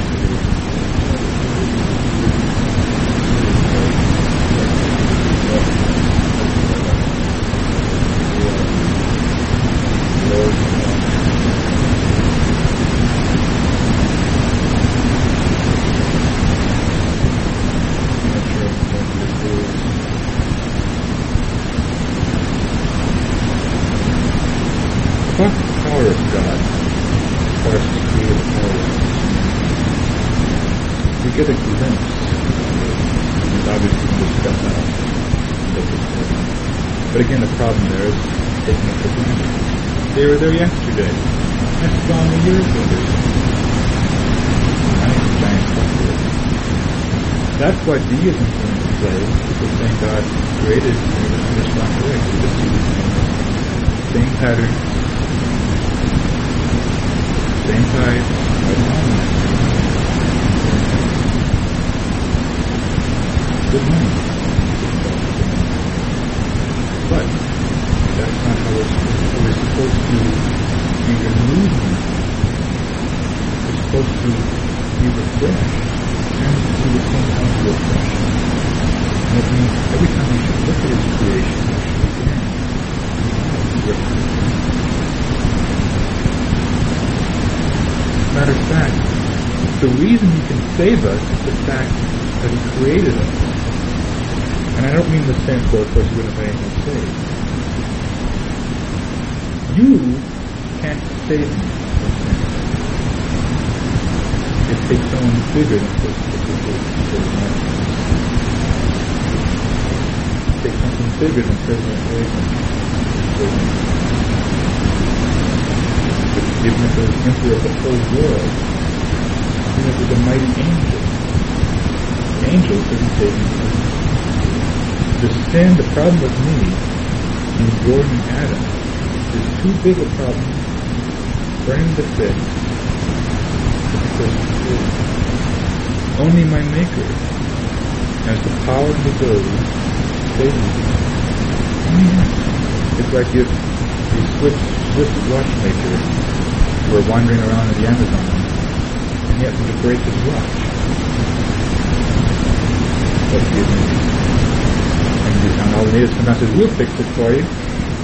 get a glimpse. Obviously, we discuss that. But again, the problem there is taking it for granted. They were there yesterday. That's gone a year ago. Giant culture. That's why deism came into play. People saying God created the universe in this wrong way. We just see the same pattern, same tide, good money. But that's not how we're supposed to be renewed. We're supposed to be refreshed and to the same time to refresh. And it means every time we should look at his creation, we should again refresh. Matter of fact, the reason he can save us is the fact that he created us. And I don't mean the sense where, of course, you wouldn't have anything to save. You can't save me from sin. It takes someone bigger than this to save me. It takes something bigger than President Reagan to save me. Even if it was emperor of the whole world, even if it was a mighty angel, the angel couldn't save me. The problem with me, and Jordan and Adam, is too big a problem for him to fix. Only my Maker has the power and the ability to save me. It's like if a Swiss watchmaker were wandering around in the Amazon and he happened to break his watch. But he isn't. And all the natives come out and says, we'll fix it for you.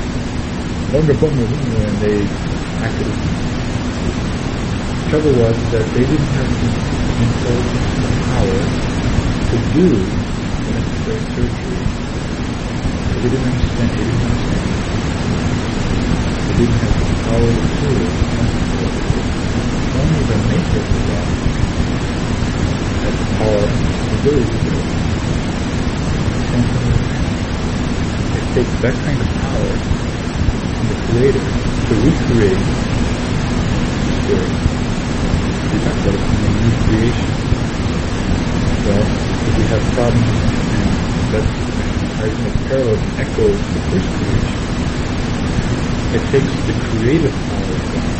And they acted. The trouble was that they didn't have the intelligence and the power to do the necessary surgery. So they didn't understand. It didn't have the power to do it. Only the maker of that has the power and ability to do it. Same thing with man. It takes that kind of power from the Creator to recreate the world. We talk about it in a new creation. Well, if we have problems, and that's a parallel and echoes the first creation. It takes the creative power of God.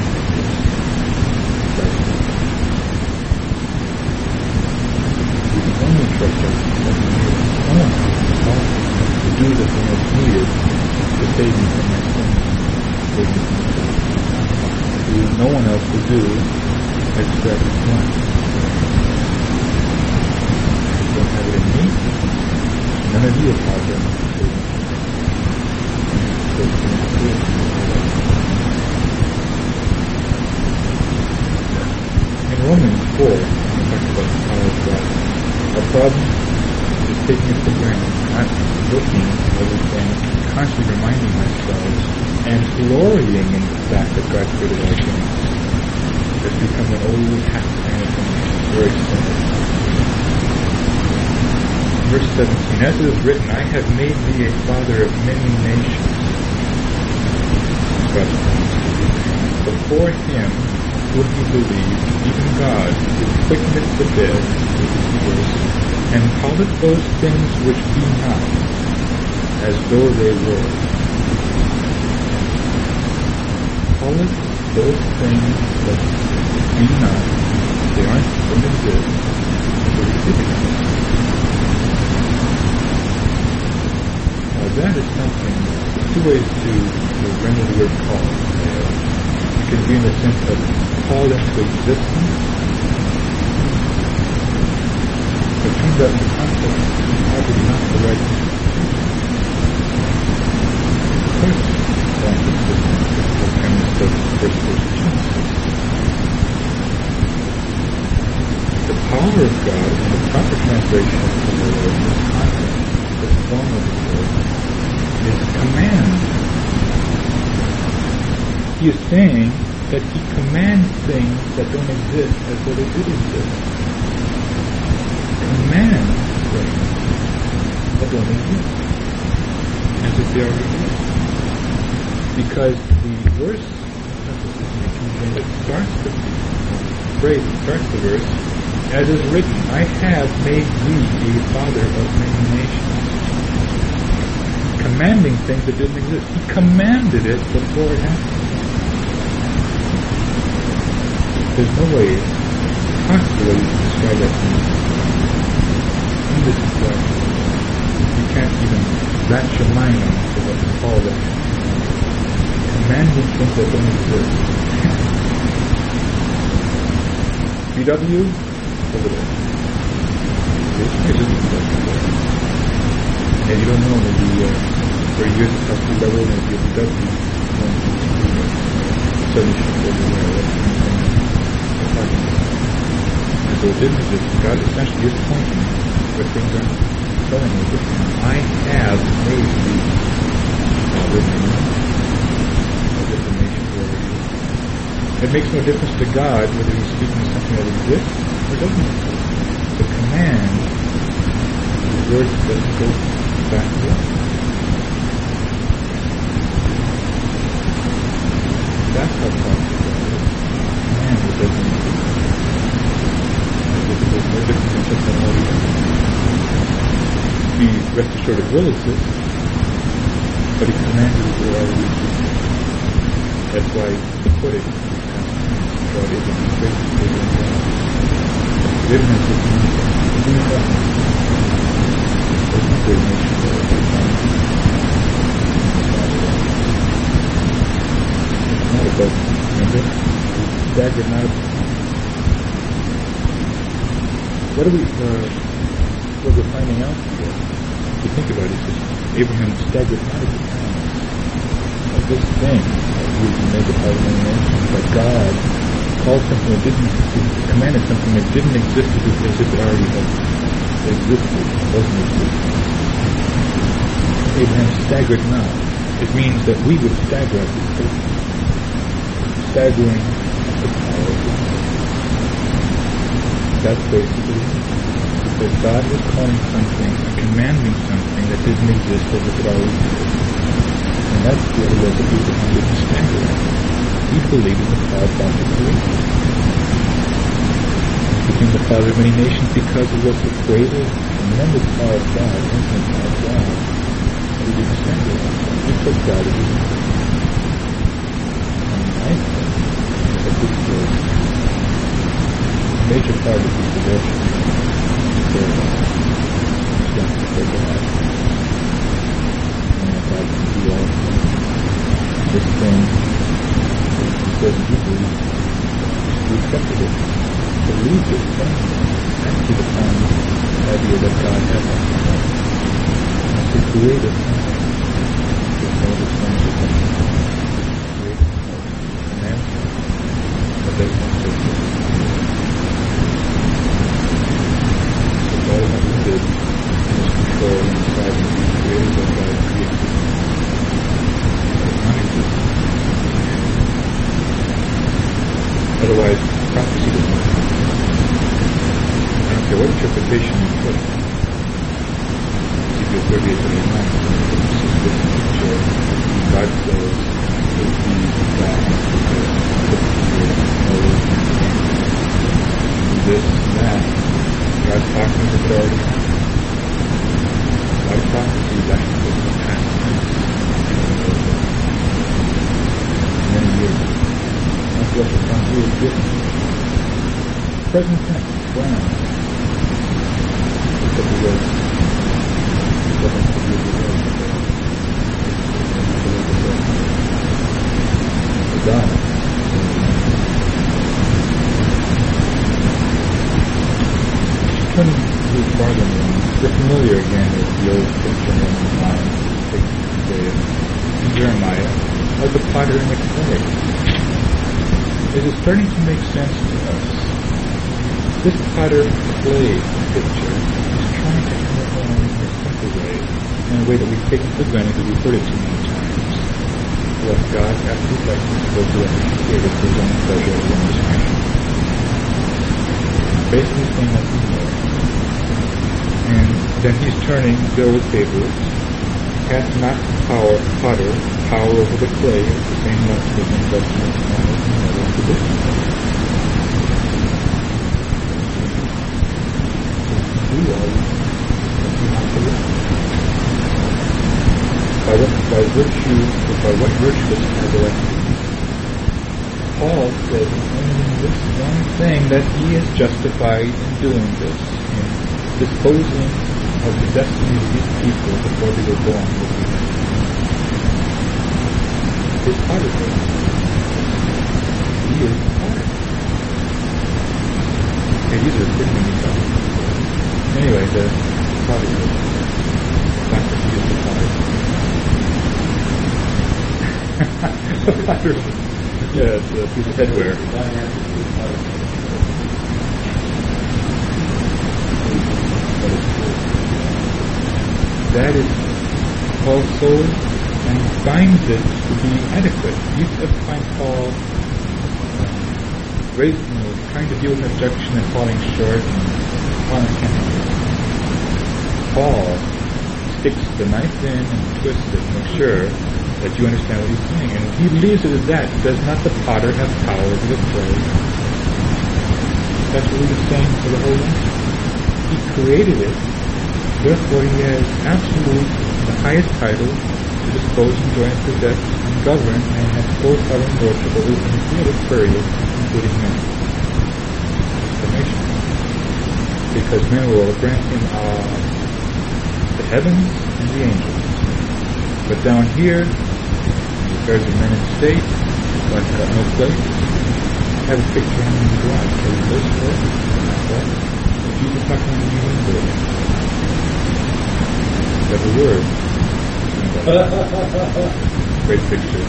We can only trust our own power to do the thing that's needed to save me from my sins. No one else will do except one. Don't have it in me. None of you have it. In Romans 4, we talk about the power of God. Our problem is taking it for granted, not looking at everything, constantly reminding ourselves, and glorying in the fact that God created all things. It's become an old hat kind of thing, very simple. Verse 17, as it is written, I have made thee a father of many nations. Before him whom he believed, even God, who quickeneth the dead, and calleth those things which be not, as though they were. Calleth those things that be not, they aren't, don't exist, so they that is something, two ways to render the word call. It can be in the sense of called into existence. It turns out the concept is probably not the right first form of existence, the premise of first person Genesis. The power of God in the proper translation of the word in this context, this form of the word, is command. He is saying that he commands things that don't exist as though they did exist. Commands things that don't exist as if they already exist. Because the verse that starts the phrase that starts the verse, as is written, I have made thee a father of many nations. Commanding things that didn't exist. He commanded it before it happened. There's no way possible you can describe that in this way. You can't even wrap your mind on to what to call that. Commanding things that don't exist. BW, over there. Yeah, you don't know, maybe for years it's up to level, maybe it's W, solution everywhere. And so it didn't exist. God essentially is pointing where things are telling you that I have made thee father of different nations over you. It makes no difference to God whether he's speaking of something that exists or doesn't exist. The command, the word doesn't go back to us. That's how powerful God is. Command that doesn't exist. There's no difference in just an order. Be rest assured it will exist, but he commanded it will already exist. That's why he put it in the past. God is in the space, is in God. Forgiveness is in God. There's no great nation that will be found. It's not about, remember? Staggered not about. What we're finding out here, if you think about it, is Abraham staggered not at the time of this thing that he was made a part of many nations, but God called something that didn't, commanded something that didn't exist as if it already had existed, wasn't existing. Abraham staggered not. It means that we would stagger at this person, staggering at the power of God. That's basically because God was calling something, commanding something that didn't exist as if it always did. And that's what it was that Abraham didn't stagger at. He believed in the power of God to create. He became the father of many nations because it was the greater, tremendous power of God, infinite power of God. He didn't stagger at. He took God as his own. And I think that this was a major part of his devotion to God. And God can do all things. This thing, he says in Hebrews, he accepted it, believed it, acted upon the idea that God had that power. As the creative power. There's no other sense of that. Creative power. An answer. But there's no such thing. So God is not limited in his control and deciding to be created by God and created. That is non-existent. Otherwise, prophecy does not happen. I don't care what interpretation you put. Ezekiel 38:39, this picture, God says, will be God, this and that. God's talking to the already happened. A lot of prophecy is actually in the past tense. Many years. That's what the prophecy is given. Present tense, ground. Because it was God. Turning to the farther one, you're familiar again with the old picture in Romans 9, taken today in Jeremiah, of the potter and the clay. It is starting to make sense to us. This potter clay picture is trying to hammer home in a simple way, in a way that we've taken for granted because we've heard it too many times. What God, after his likeness, spoke to us and created for his own pleasure and own discretion. Basically saying nothing more. And then he's turning the old tables. Hath not potter power over the clay, the same must have been judgment and another tradition. We are not the right. By what virtue does he have elected? Paul says only in this one thing that he is justified in doing this, in disposing of the destiny of these people before they were born with him. His potter. He is the potter. Okay, these are pretty neat things. Anyway, the potter. The fact that he is the potter. The potter. Yeah, it's a piece of headwear. That is also, and finds it to be adequate. You ever find Paul trying to deal with objection and falling short and Paul sticks the knife in and twists it to make sure that you understand what he's saying. And he leaves it as that. Does not the potter have power over the clay? That's what he was saying for the whole answer. He created it. Therefore, he has absolute, the highest title to dispose, enjoy, and possess, and govern, and has full sovereign lordship over the created period, including men. Exclamation. Because men will grant him the heavens and the angels. But down here, in affairs of men in state, God got no place. I have a picture hanging in the garage. Can you listen to it? If Jesus talking to you in the every word. Great picture.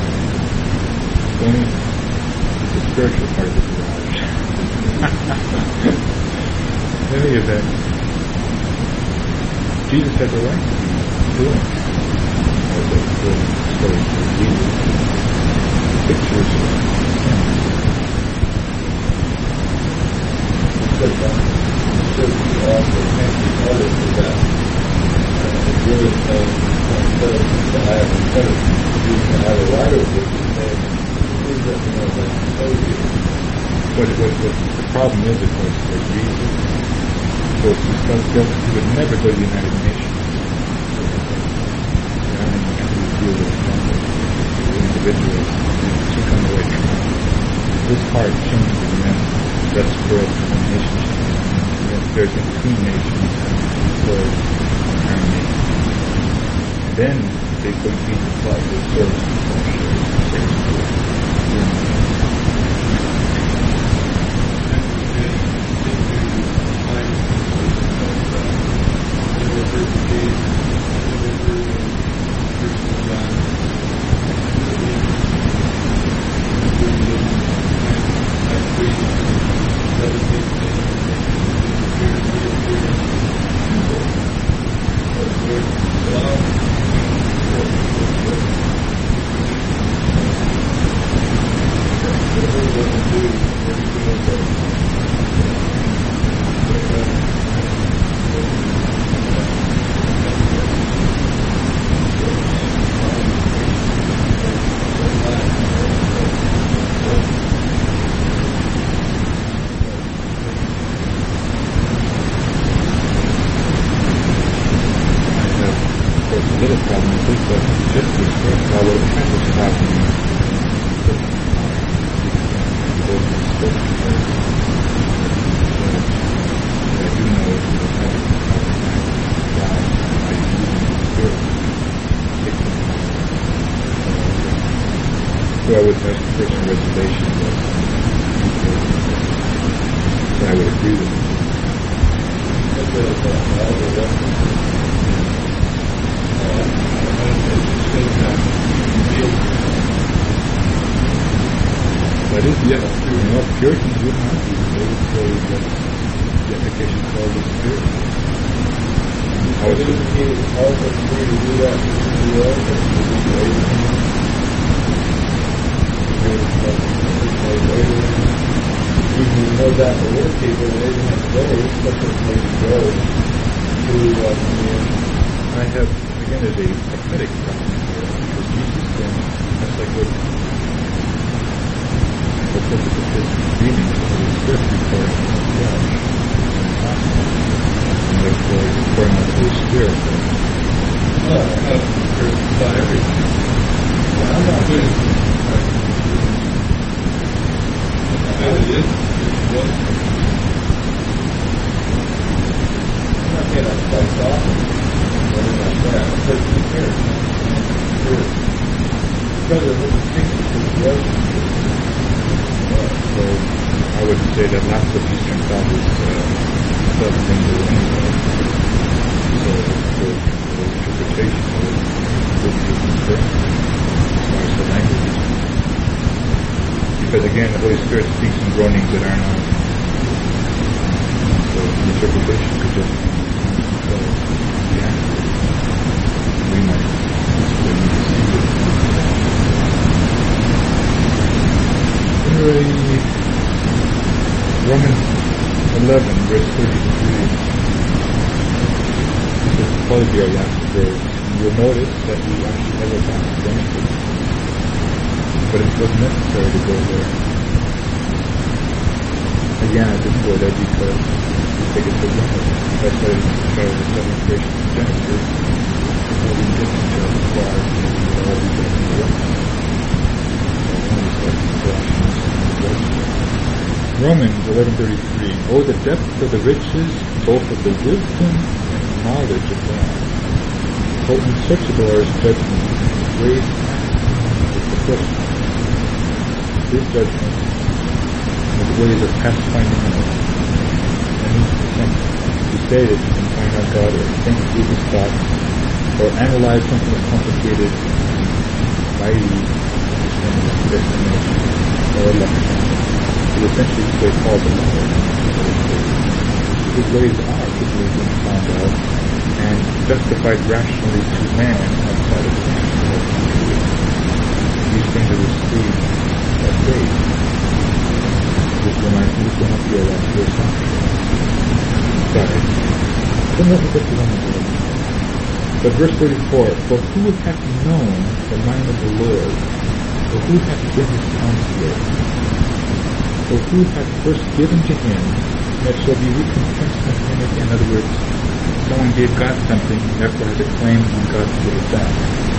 Only the spiritual part of the garage. In any event, Jesus had the right to do it. that stories for Jesus. Pictures of sin. Because he also mentioned others for that. It's really saying, instead of using to have a writer with it, saying, please let me know that I told you. What the problem is, of course, that Jesus, he would never go to the United Nations. Deal with individuals who come away from it. This heart changes, and then that's where the nation changes. There's between nations and swords and harmony. And then they could be applied to service and I would have personal reservations of but I would agree with you. That is, yes, Puritans wouldn't argue. They would say that the application called the Spirit. How is it also free to do that in the world? Even know that the little people, they didn't have to go, especially to go to I have, again, there's a prophetic problem here, because Jesus then, that's like what the purpose of his reading is the Holy Spirit reporting on the flesh and therefore reporting on the Holy Spirit. About everything. I'm not doing it is. I'm not saying that's quite often. Because the Spirit. Because of the distinction. So I would say that lots of Eastern thought is self-linked anyway. So the interpretation would be concerned as far as the language. Because again, the Holy Spirit speaks in groanings that are not. So the interpretation could just be accurate. We might necessarily receive it. Romans 11, verse 33. This will probably be our last verse. You'll notice that we actually never found Genesis. But it was necessary to go there. Again, I just go there because we take it for granted. That's why we try to study creation in Genesis. Before we get to the far, we all be getting the rest. Romans 11:33. Oh, the depth of the riches, both of the wisdom and knowledge of God. How unsearchable are his judgments, and ways with the question. His judgment and the ways are past finding out. That means to say that you can find out God or think through his thoughts or analyze something as complicated by destination or election. It essentially is what calls the knowledge. His ways are typically being found out and justified rationally to man outside of man. These things are received by faith. This will not be a last verse. Sorry. Then let's get to one more. But verse 34, for who hath known the mind of the Lord? Or who hath been his counselor? Or who hath first given to him, that shall be recompensed unto him again? In other words, someone gave God something, therefore has a claim on God to give it back.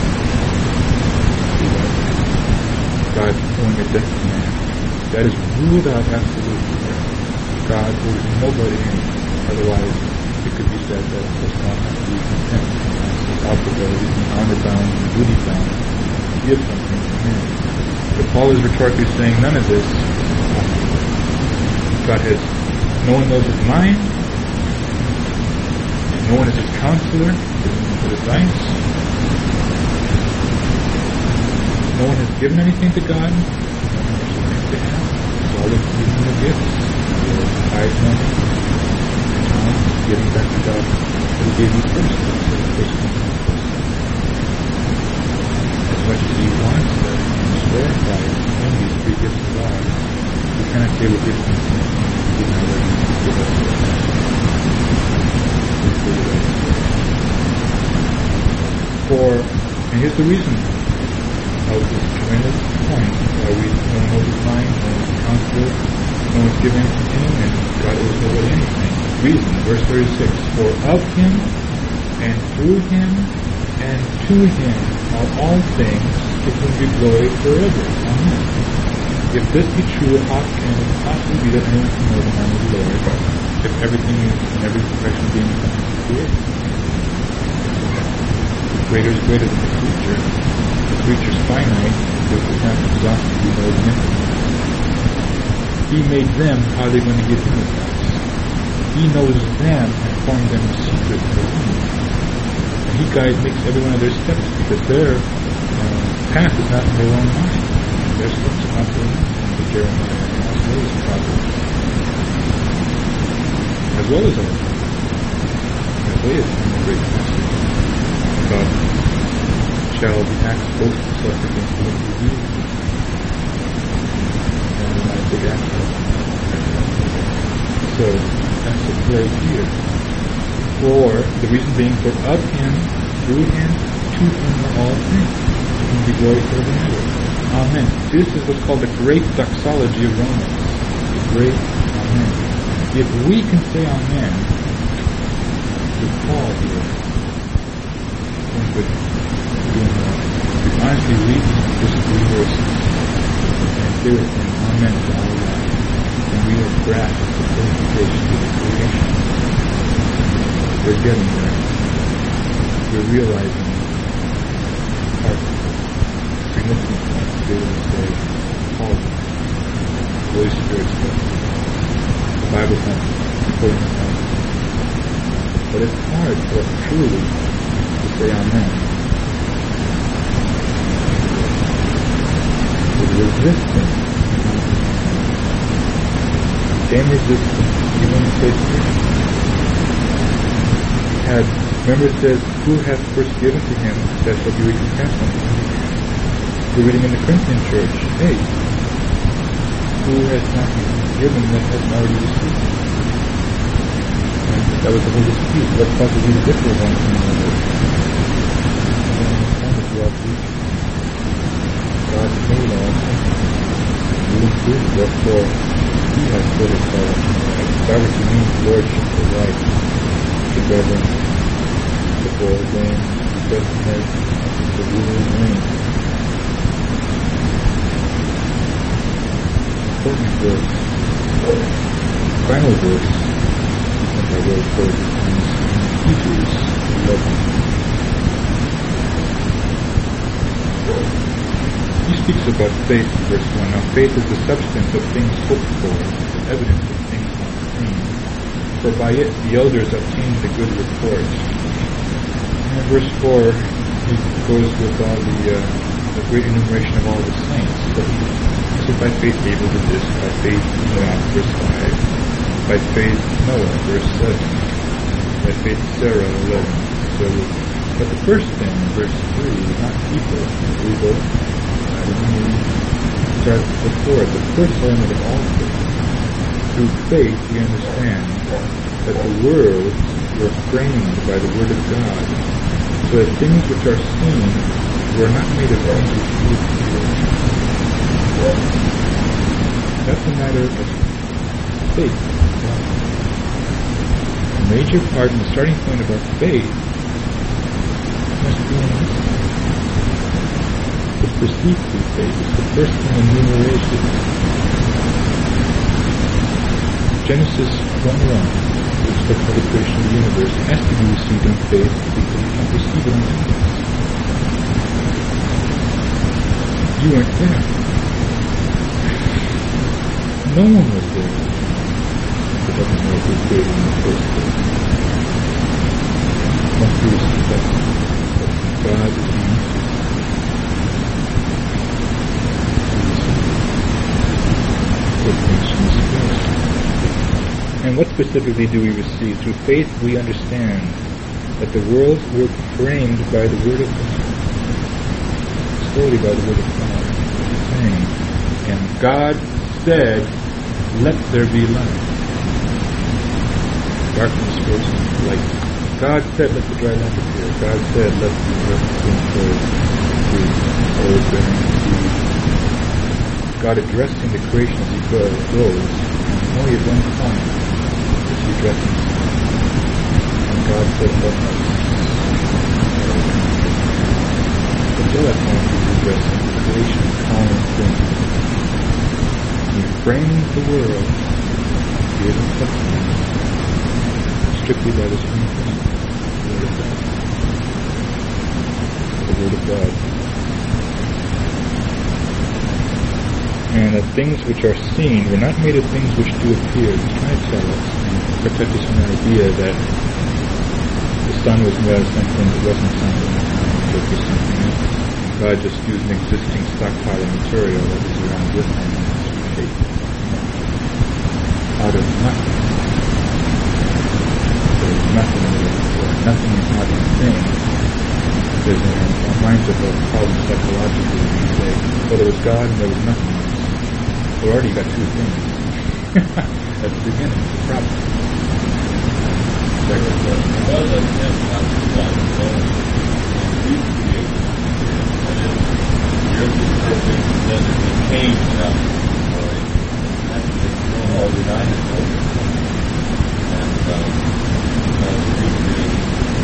God owing a debt to man. That is ruled out absolutely. God owes nobody anything. Otherwise, it could be said that it does not have to be content. It's obligated, honor-bound, and duty-bound to give something to man. But Paul is rhetorically saying none of this. God has, no one knows his mind, and no one is his counselor, his advice. No one has given anything to God. No one has anything to him. It's all of the gifts. Tithe money, giving back to God what he gave you first. As much as he wants that, and swear by him these three gifts of God, we cannot say we're giving him something. We know that he can give us and here's the reason of this tremendous point why we don't know his mind, no one's counselor, no one's given anything to him, and God owes nobody anything. Reason, verse 36, for of him, and through him, and to him are all things, to whom be glory forever. Amen. If this be true, how can it possibly be that anyone can know the mind of the Lord, if everything is in every direction being created? The greater is greater than the creature. The creature is finite, because it has exhausted to know the infinite. He made them, how are they going to give him the thanks? He knows them and formed them in secret in the womb. And he makes every one of their steps, because their path is not in their own mind. Their steps are not their own mind. But Jeremiah and Isaiah's prophets, as well as ours. Isaiah is a great passage about shall the axe boast itself against the one who wields it. And my big axe. So that's the play here. For the reason being, for of him, through him, to him are all things. To him be glory forever and ever. Amen. This is what's called the great doxology of Romans. The great Amen. If we can say Amen with Paul here, then we honestly read this three verses and hear it in Amen to our life, and we will grasp the purification of the creation. We're getting there. We're realizing our significant point to be able to say, Paul, the Holy Spirit's there. The Bible's not according to God. But it's hard for us truly to say Amen. With resistance. Same resistance. You want to say remember it says, who hath first given to him, that shall be recompensed unto him. We're reading in the Corinthian church, hey, who has not given that has already received? And that was the whole dispute. What causes you to differ one from another? God made all things. You include, therefore, he has put his power. That which means lordship, the right, to govern, the foreordained, the designate, the ruler and reign. Important verse. Final verse. And I will quote Hebrews 11. He speaks about faith in verse 1. Now faith is the substance of things hoped for, the evidence of things not seen. For by it the elders obtained the good report. And in verse 4, he goes with all the great enumeration of all the saints. But he said, by faith Abel did this, by faith Enoch, verse 5, by faith Noah, verse 7, by faith Sarah, 11. So But the first thing in verse 3 is not people. We go, start before the first element of all things. Through faith we understand that the worlds were framed by the Word of God, so that things which are seen were not made of things which do appear. That's a matter of faith. A major part and the starting point of our faith must be in this. It's perceived through faith. It's the first thing in numeration. Genesis 1:1, which talks about the creation of the universe, has to be received in faith because you can't receive it on faith. You weren't there. No one was there. It doesn't know who created in the first place. Must be received by God is in good things from the Spirit. And what specifically do we receive? Through faith we understand that the worlds were framed by the Word of God. Solely by the Word of God. He's saying, and God said, let there be light. Darkness goes into light. God said, let the dry land appear. God said, let the earth bring forth fruit, old bearing seed. God addressing the creation as he goes, and only at one time is he addressing himself. And God said, let us. Until that point, he's addressing the creation, calling things. He framed the world, gave it sustenance, strictly by the same thing, the Word of God. The Word of God. And the things which are seen were not made of things which do appear. He's trying to tell us, and protect us from the idea that the sun was made out of something that wasn't something, but was something else. God just used an existing stockpile of material that was around with him to shape out of nothing. There is nothing before. Nothing is not a thing. Because in our minds of a problem psychologically, we say, well, there was God and there was nothing else. We already got two things. That's the beginning of the problem. Second, it was a attempt not to one, so we create. Yours is perfect, then it became enough. That's all united over. And recreate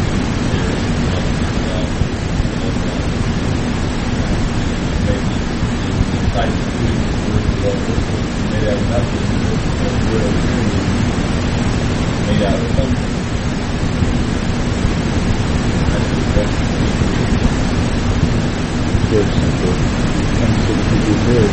maybe inside the food, made out of nothing, real made out of something. That's the best very simple. Comes to the Hebrew word.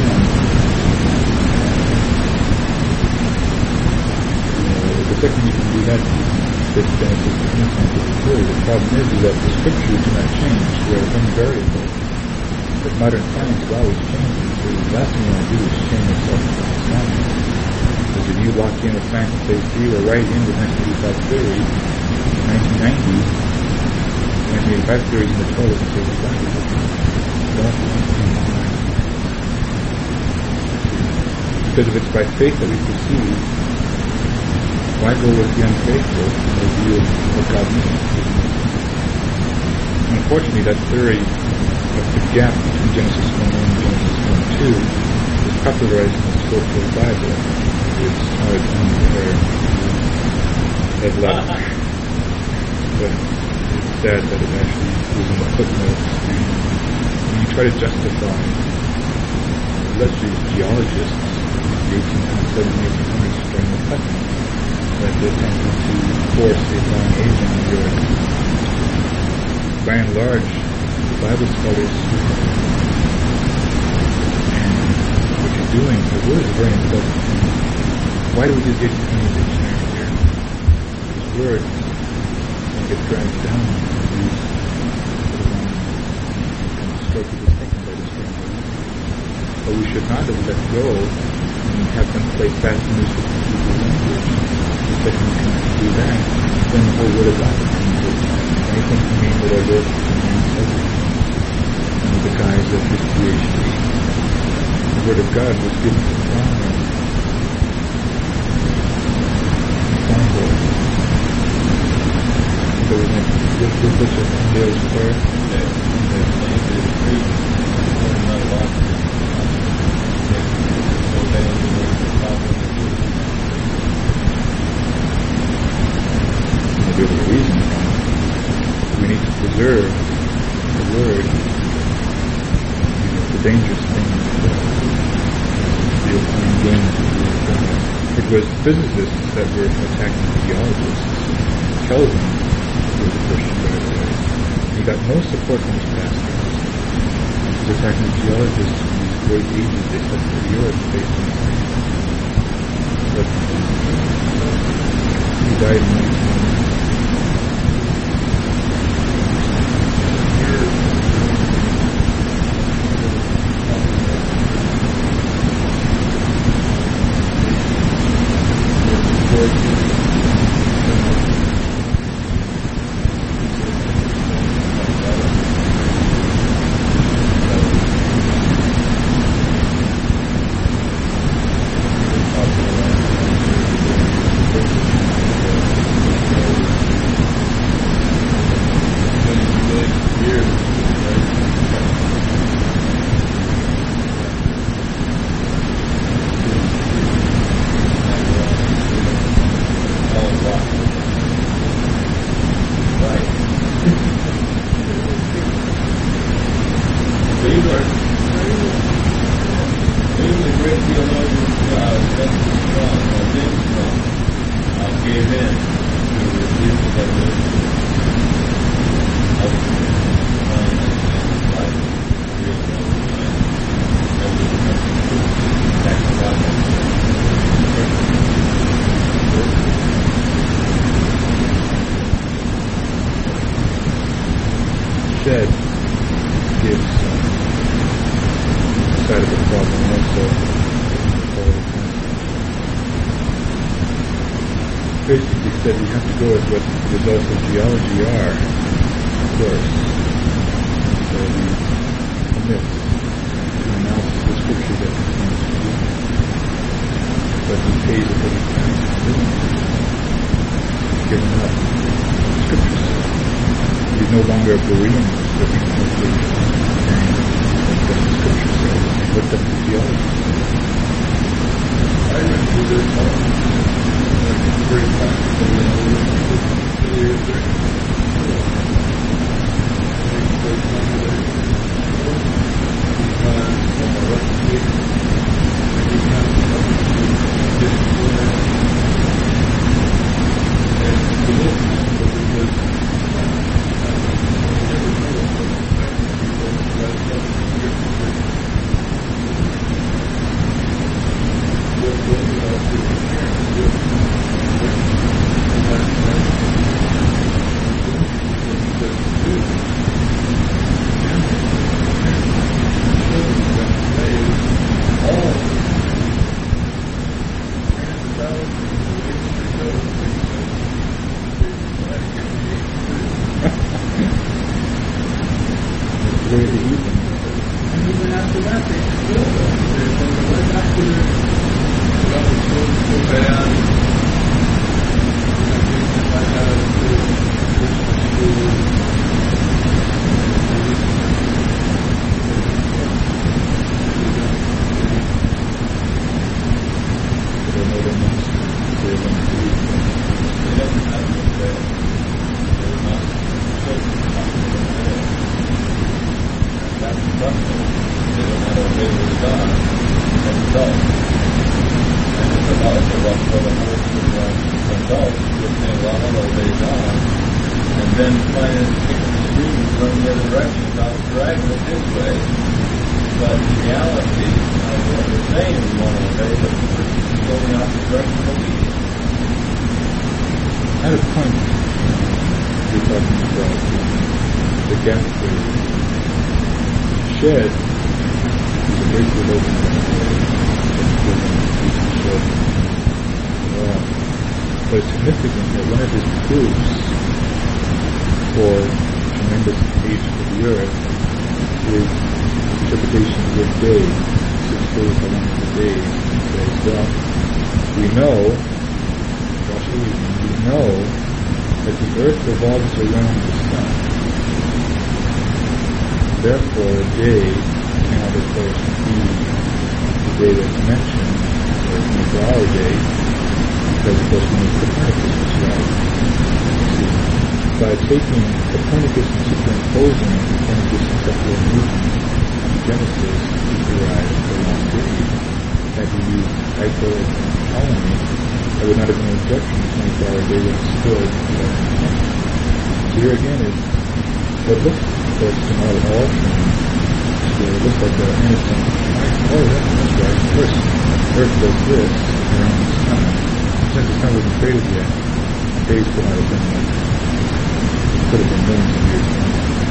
The second you can do that, this Genesis is something true. The problem is that the scriptures do not change. They are invariable. But modern science is always changing. So the last thing you want to do is change yourself to science. Because if you lock in with science and say, see, we're right in with 1985 theory, 1990s, 1985 theory is in the toilet and say, because if it's by faith that we perceive, why go with the unfaithful in the view of what God means? Unfortunately, that theory of the gap between Genesis 1:1 and Genesis 1:2 is popularized in the Scofield Bible. It's hard to compare. But it's sad that it actually was in the footnotes. When you try to justify, let's use geologists in the 1800s during the cutting, that they attempted to force a long aging of the earth. By and large, the Bible scholars and what you're doing, the word is very important. Why do we do the 1800s dictionary here? Because words don't get dragged down and used structure is taken by the stranger. But we should not have let go and have them play fast and loose with the Hebrew language. Because if you can do that, then the whole word of God becomes anything can mean whatever man says it under the guise of his creation. The Word of God was given to Brahma. So we went with this with Dale's prayer. There's a reason we need to preserve the Word. It's a dangerous thing to steal playing games with the Word of God. It was physicists that were attacking theologists. Kelvin was a Christian right away. He got no support from his pastors. He was attacking geologists from these great ages they set for the earth based on science. But he died in 1900. Shedd gives side of the problem also. Basically said we have to go with what the results of geology are, of course. So we commit to analysis of scripture that contains truth. But he pays a heavy price for doing it. Given up what scripture says. He's no longer a Berean looking at what the scripture says. He looked up the theology. I remember this very practical, At a point, you're talking about the gap theory. Shedd is a great theologian but it's significant that one of his proofs therefore, tremendous age for the earth is interpretation of the day, 6 days how long is the day, and says, well, we know that the earth revolves around the sun. Therefore, a day cannot, of course, be the day that's mentioned, or for our day, because, of course, we need Copernicus was right. See, by taking Copernicus and superimposing Copernicus and Kepler and Newton in Genesis, we derive the long day. Had we used Tycho and Ptolemy, I would not have been objection to 24-hour day when it stood. So here again is what looks, of course, to not at all true. So it looks like an innocent, oh, that's right. Of course, Earth does this around the sun. Since the sun wasn't created yet, days could not have been like, could have been millions of years ago.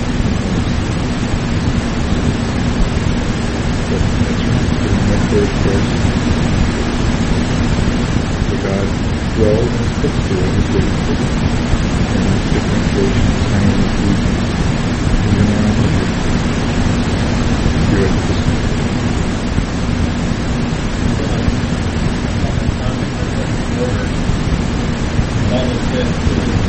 But that's right. Remember, of course, the God dwells in his footstool, his waiting for them. And his differentiation is hanging with regions. And then around the earth. Here at the sun. All of this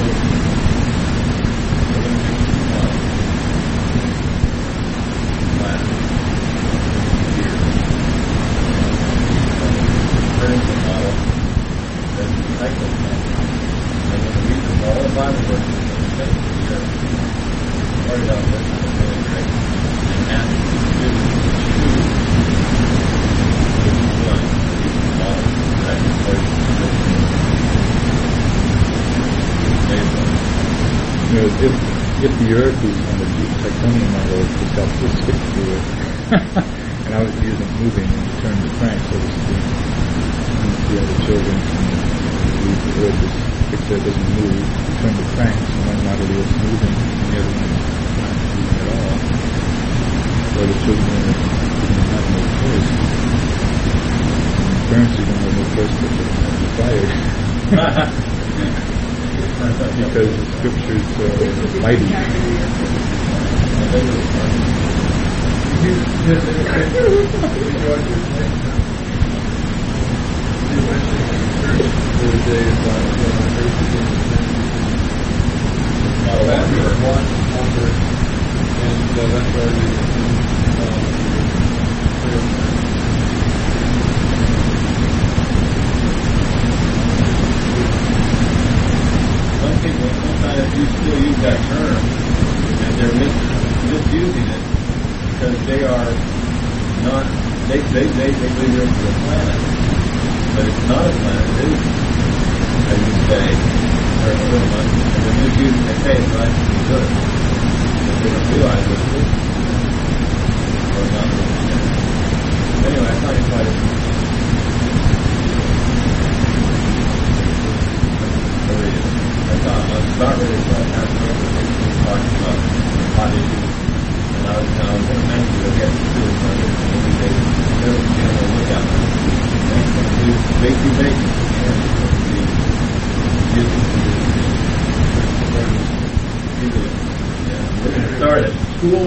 if the Earth is on the Titonian model, just have to stick to it. And obviously isn't moving and you turn the crank, so to speak. And the other children can leave the Earth is fixed there, doesn't move. You turn the cranks and one model is moving and the other one is not moving at all. So the children are going to have no choice. And the parents are going to have no choice but to be fired. Because the scriptures are mighty. Some people, sometimes you still use that term, and they're misusing it because they are not. They believe it's a planet, but it's not a planet. It is, as you say, or equivalent, and they're misusing it. Hey, it's nice and good, but they don't realize what it is, or not. Anyway, I thought you quite. Let's start with this talking about hot issues, and I was going to mention you'll get to it, but maybe they look at them. Bake, we're going to start at school.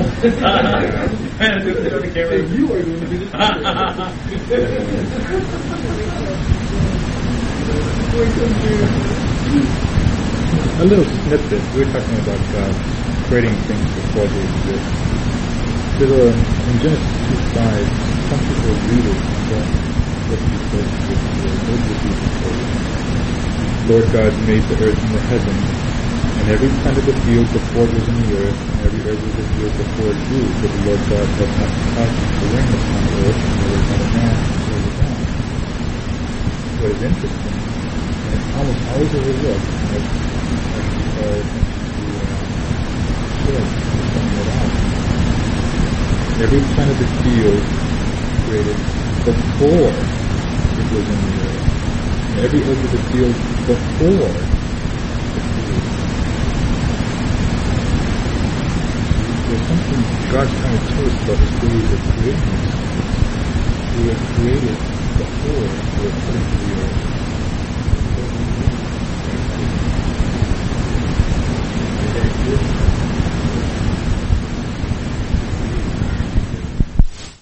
You are going to be the A little snippet. We're talking about God creating things before they exist. In Genesis 2:5, some people read it and don't look before Lord God made the earth and the heavens, and every plant of the field before it was in the earth, and every herb of the field before it grew. But the Lord God had not caused the rain upon the earth, and there was not a man to slow it down. What is interesting, and it's almost always overlooked, every plant of the field created before it was in the earth. And every herb of the field before the field. There's something God's trying to tell us about his ways of creating these things. We were created before we were put into the earth.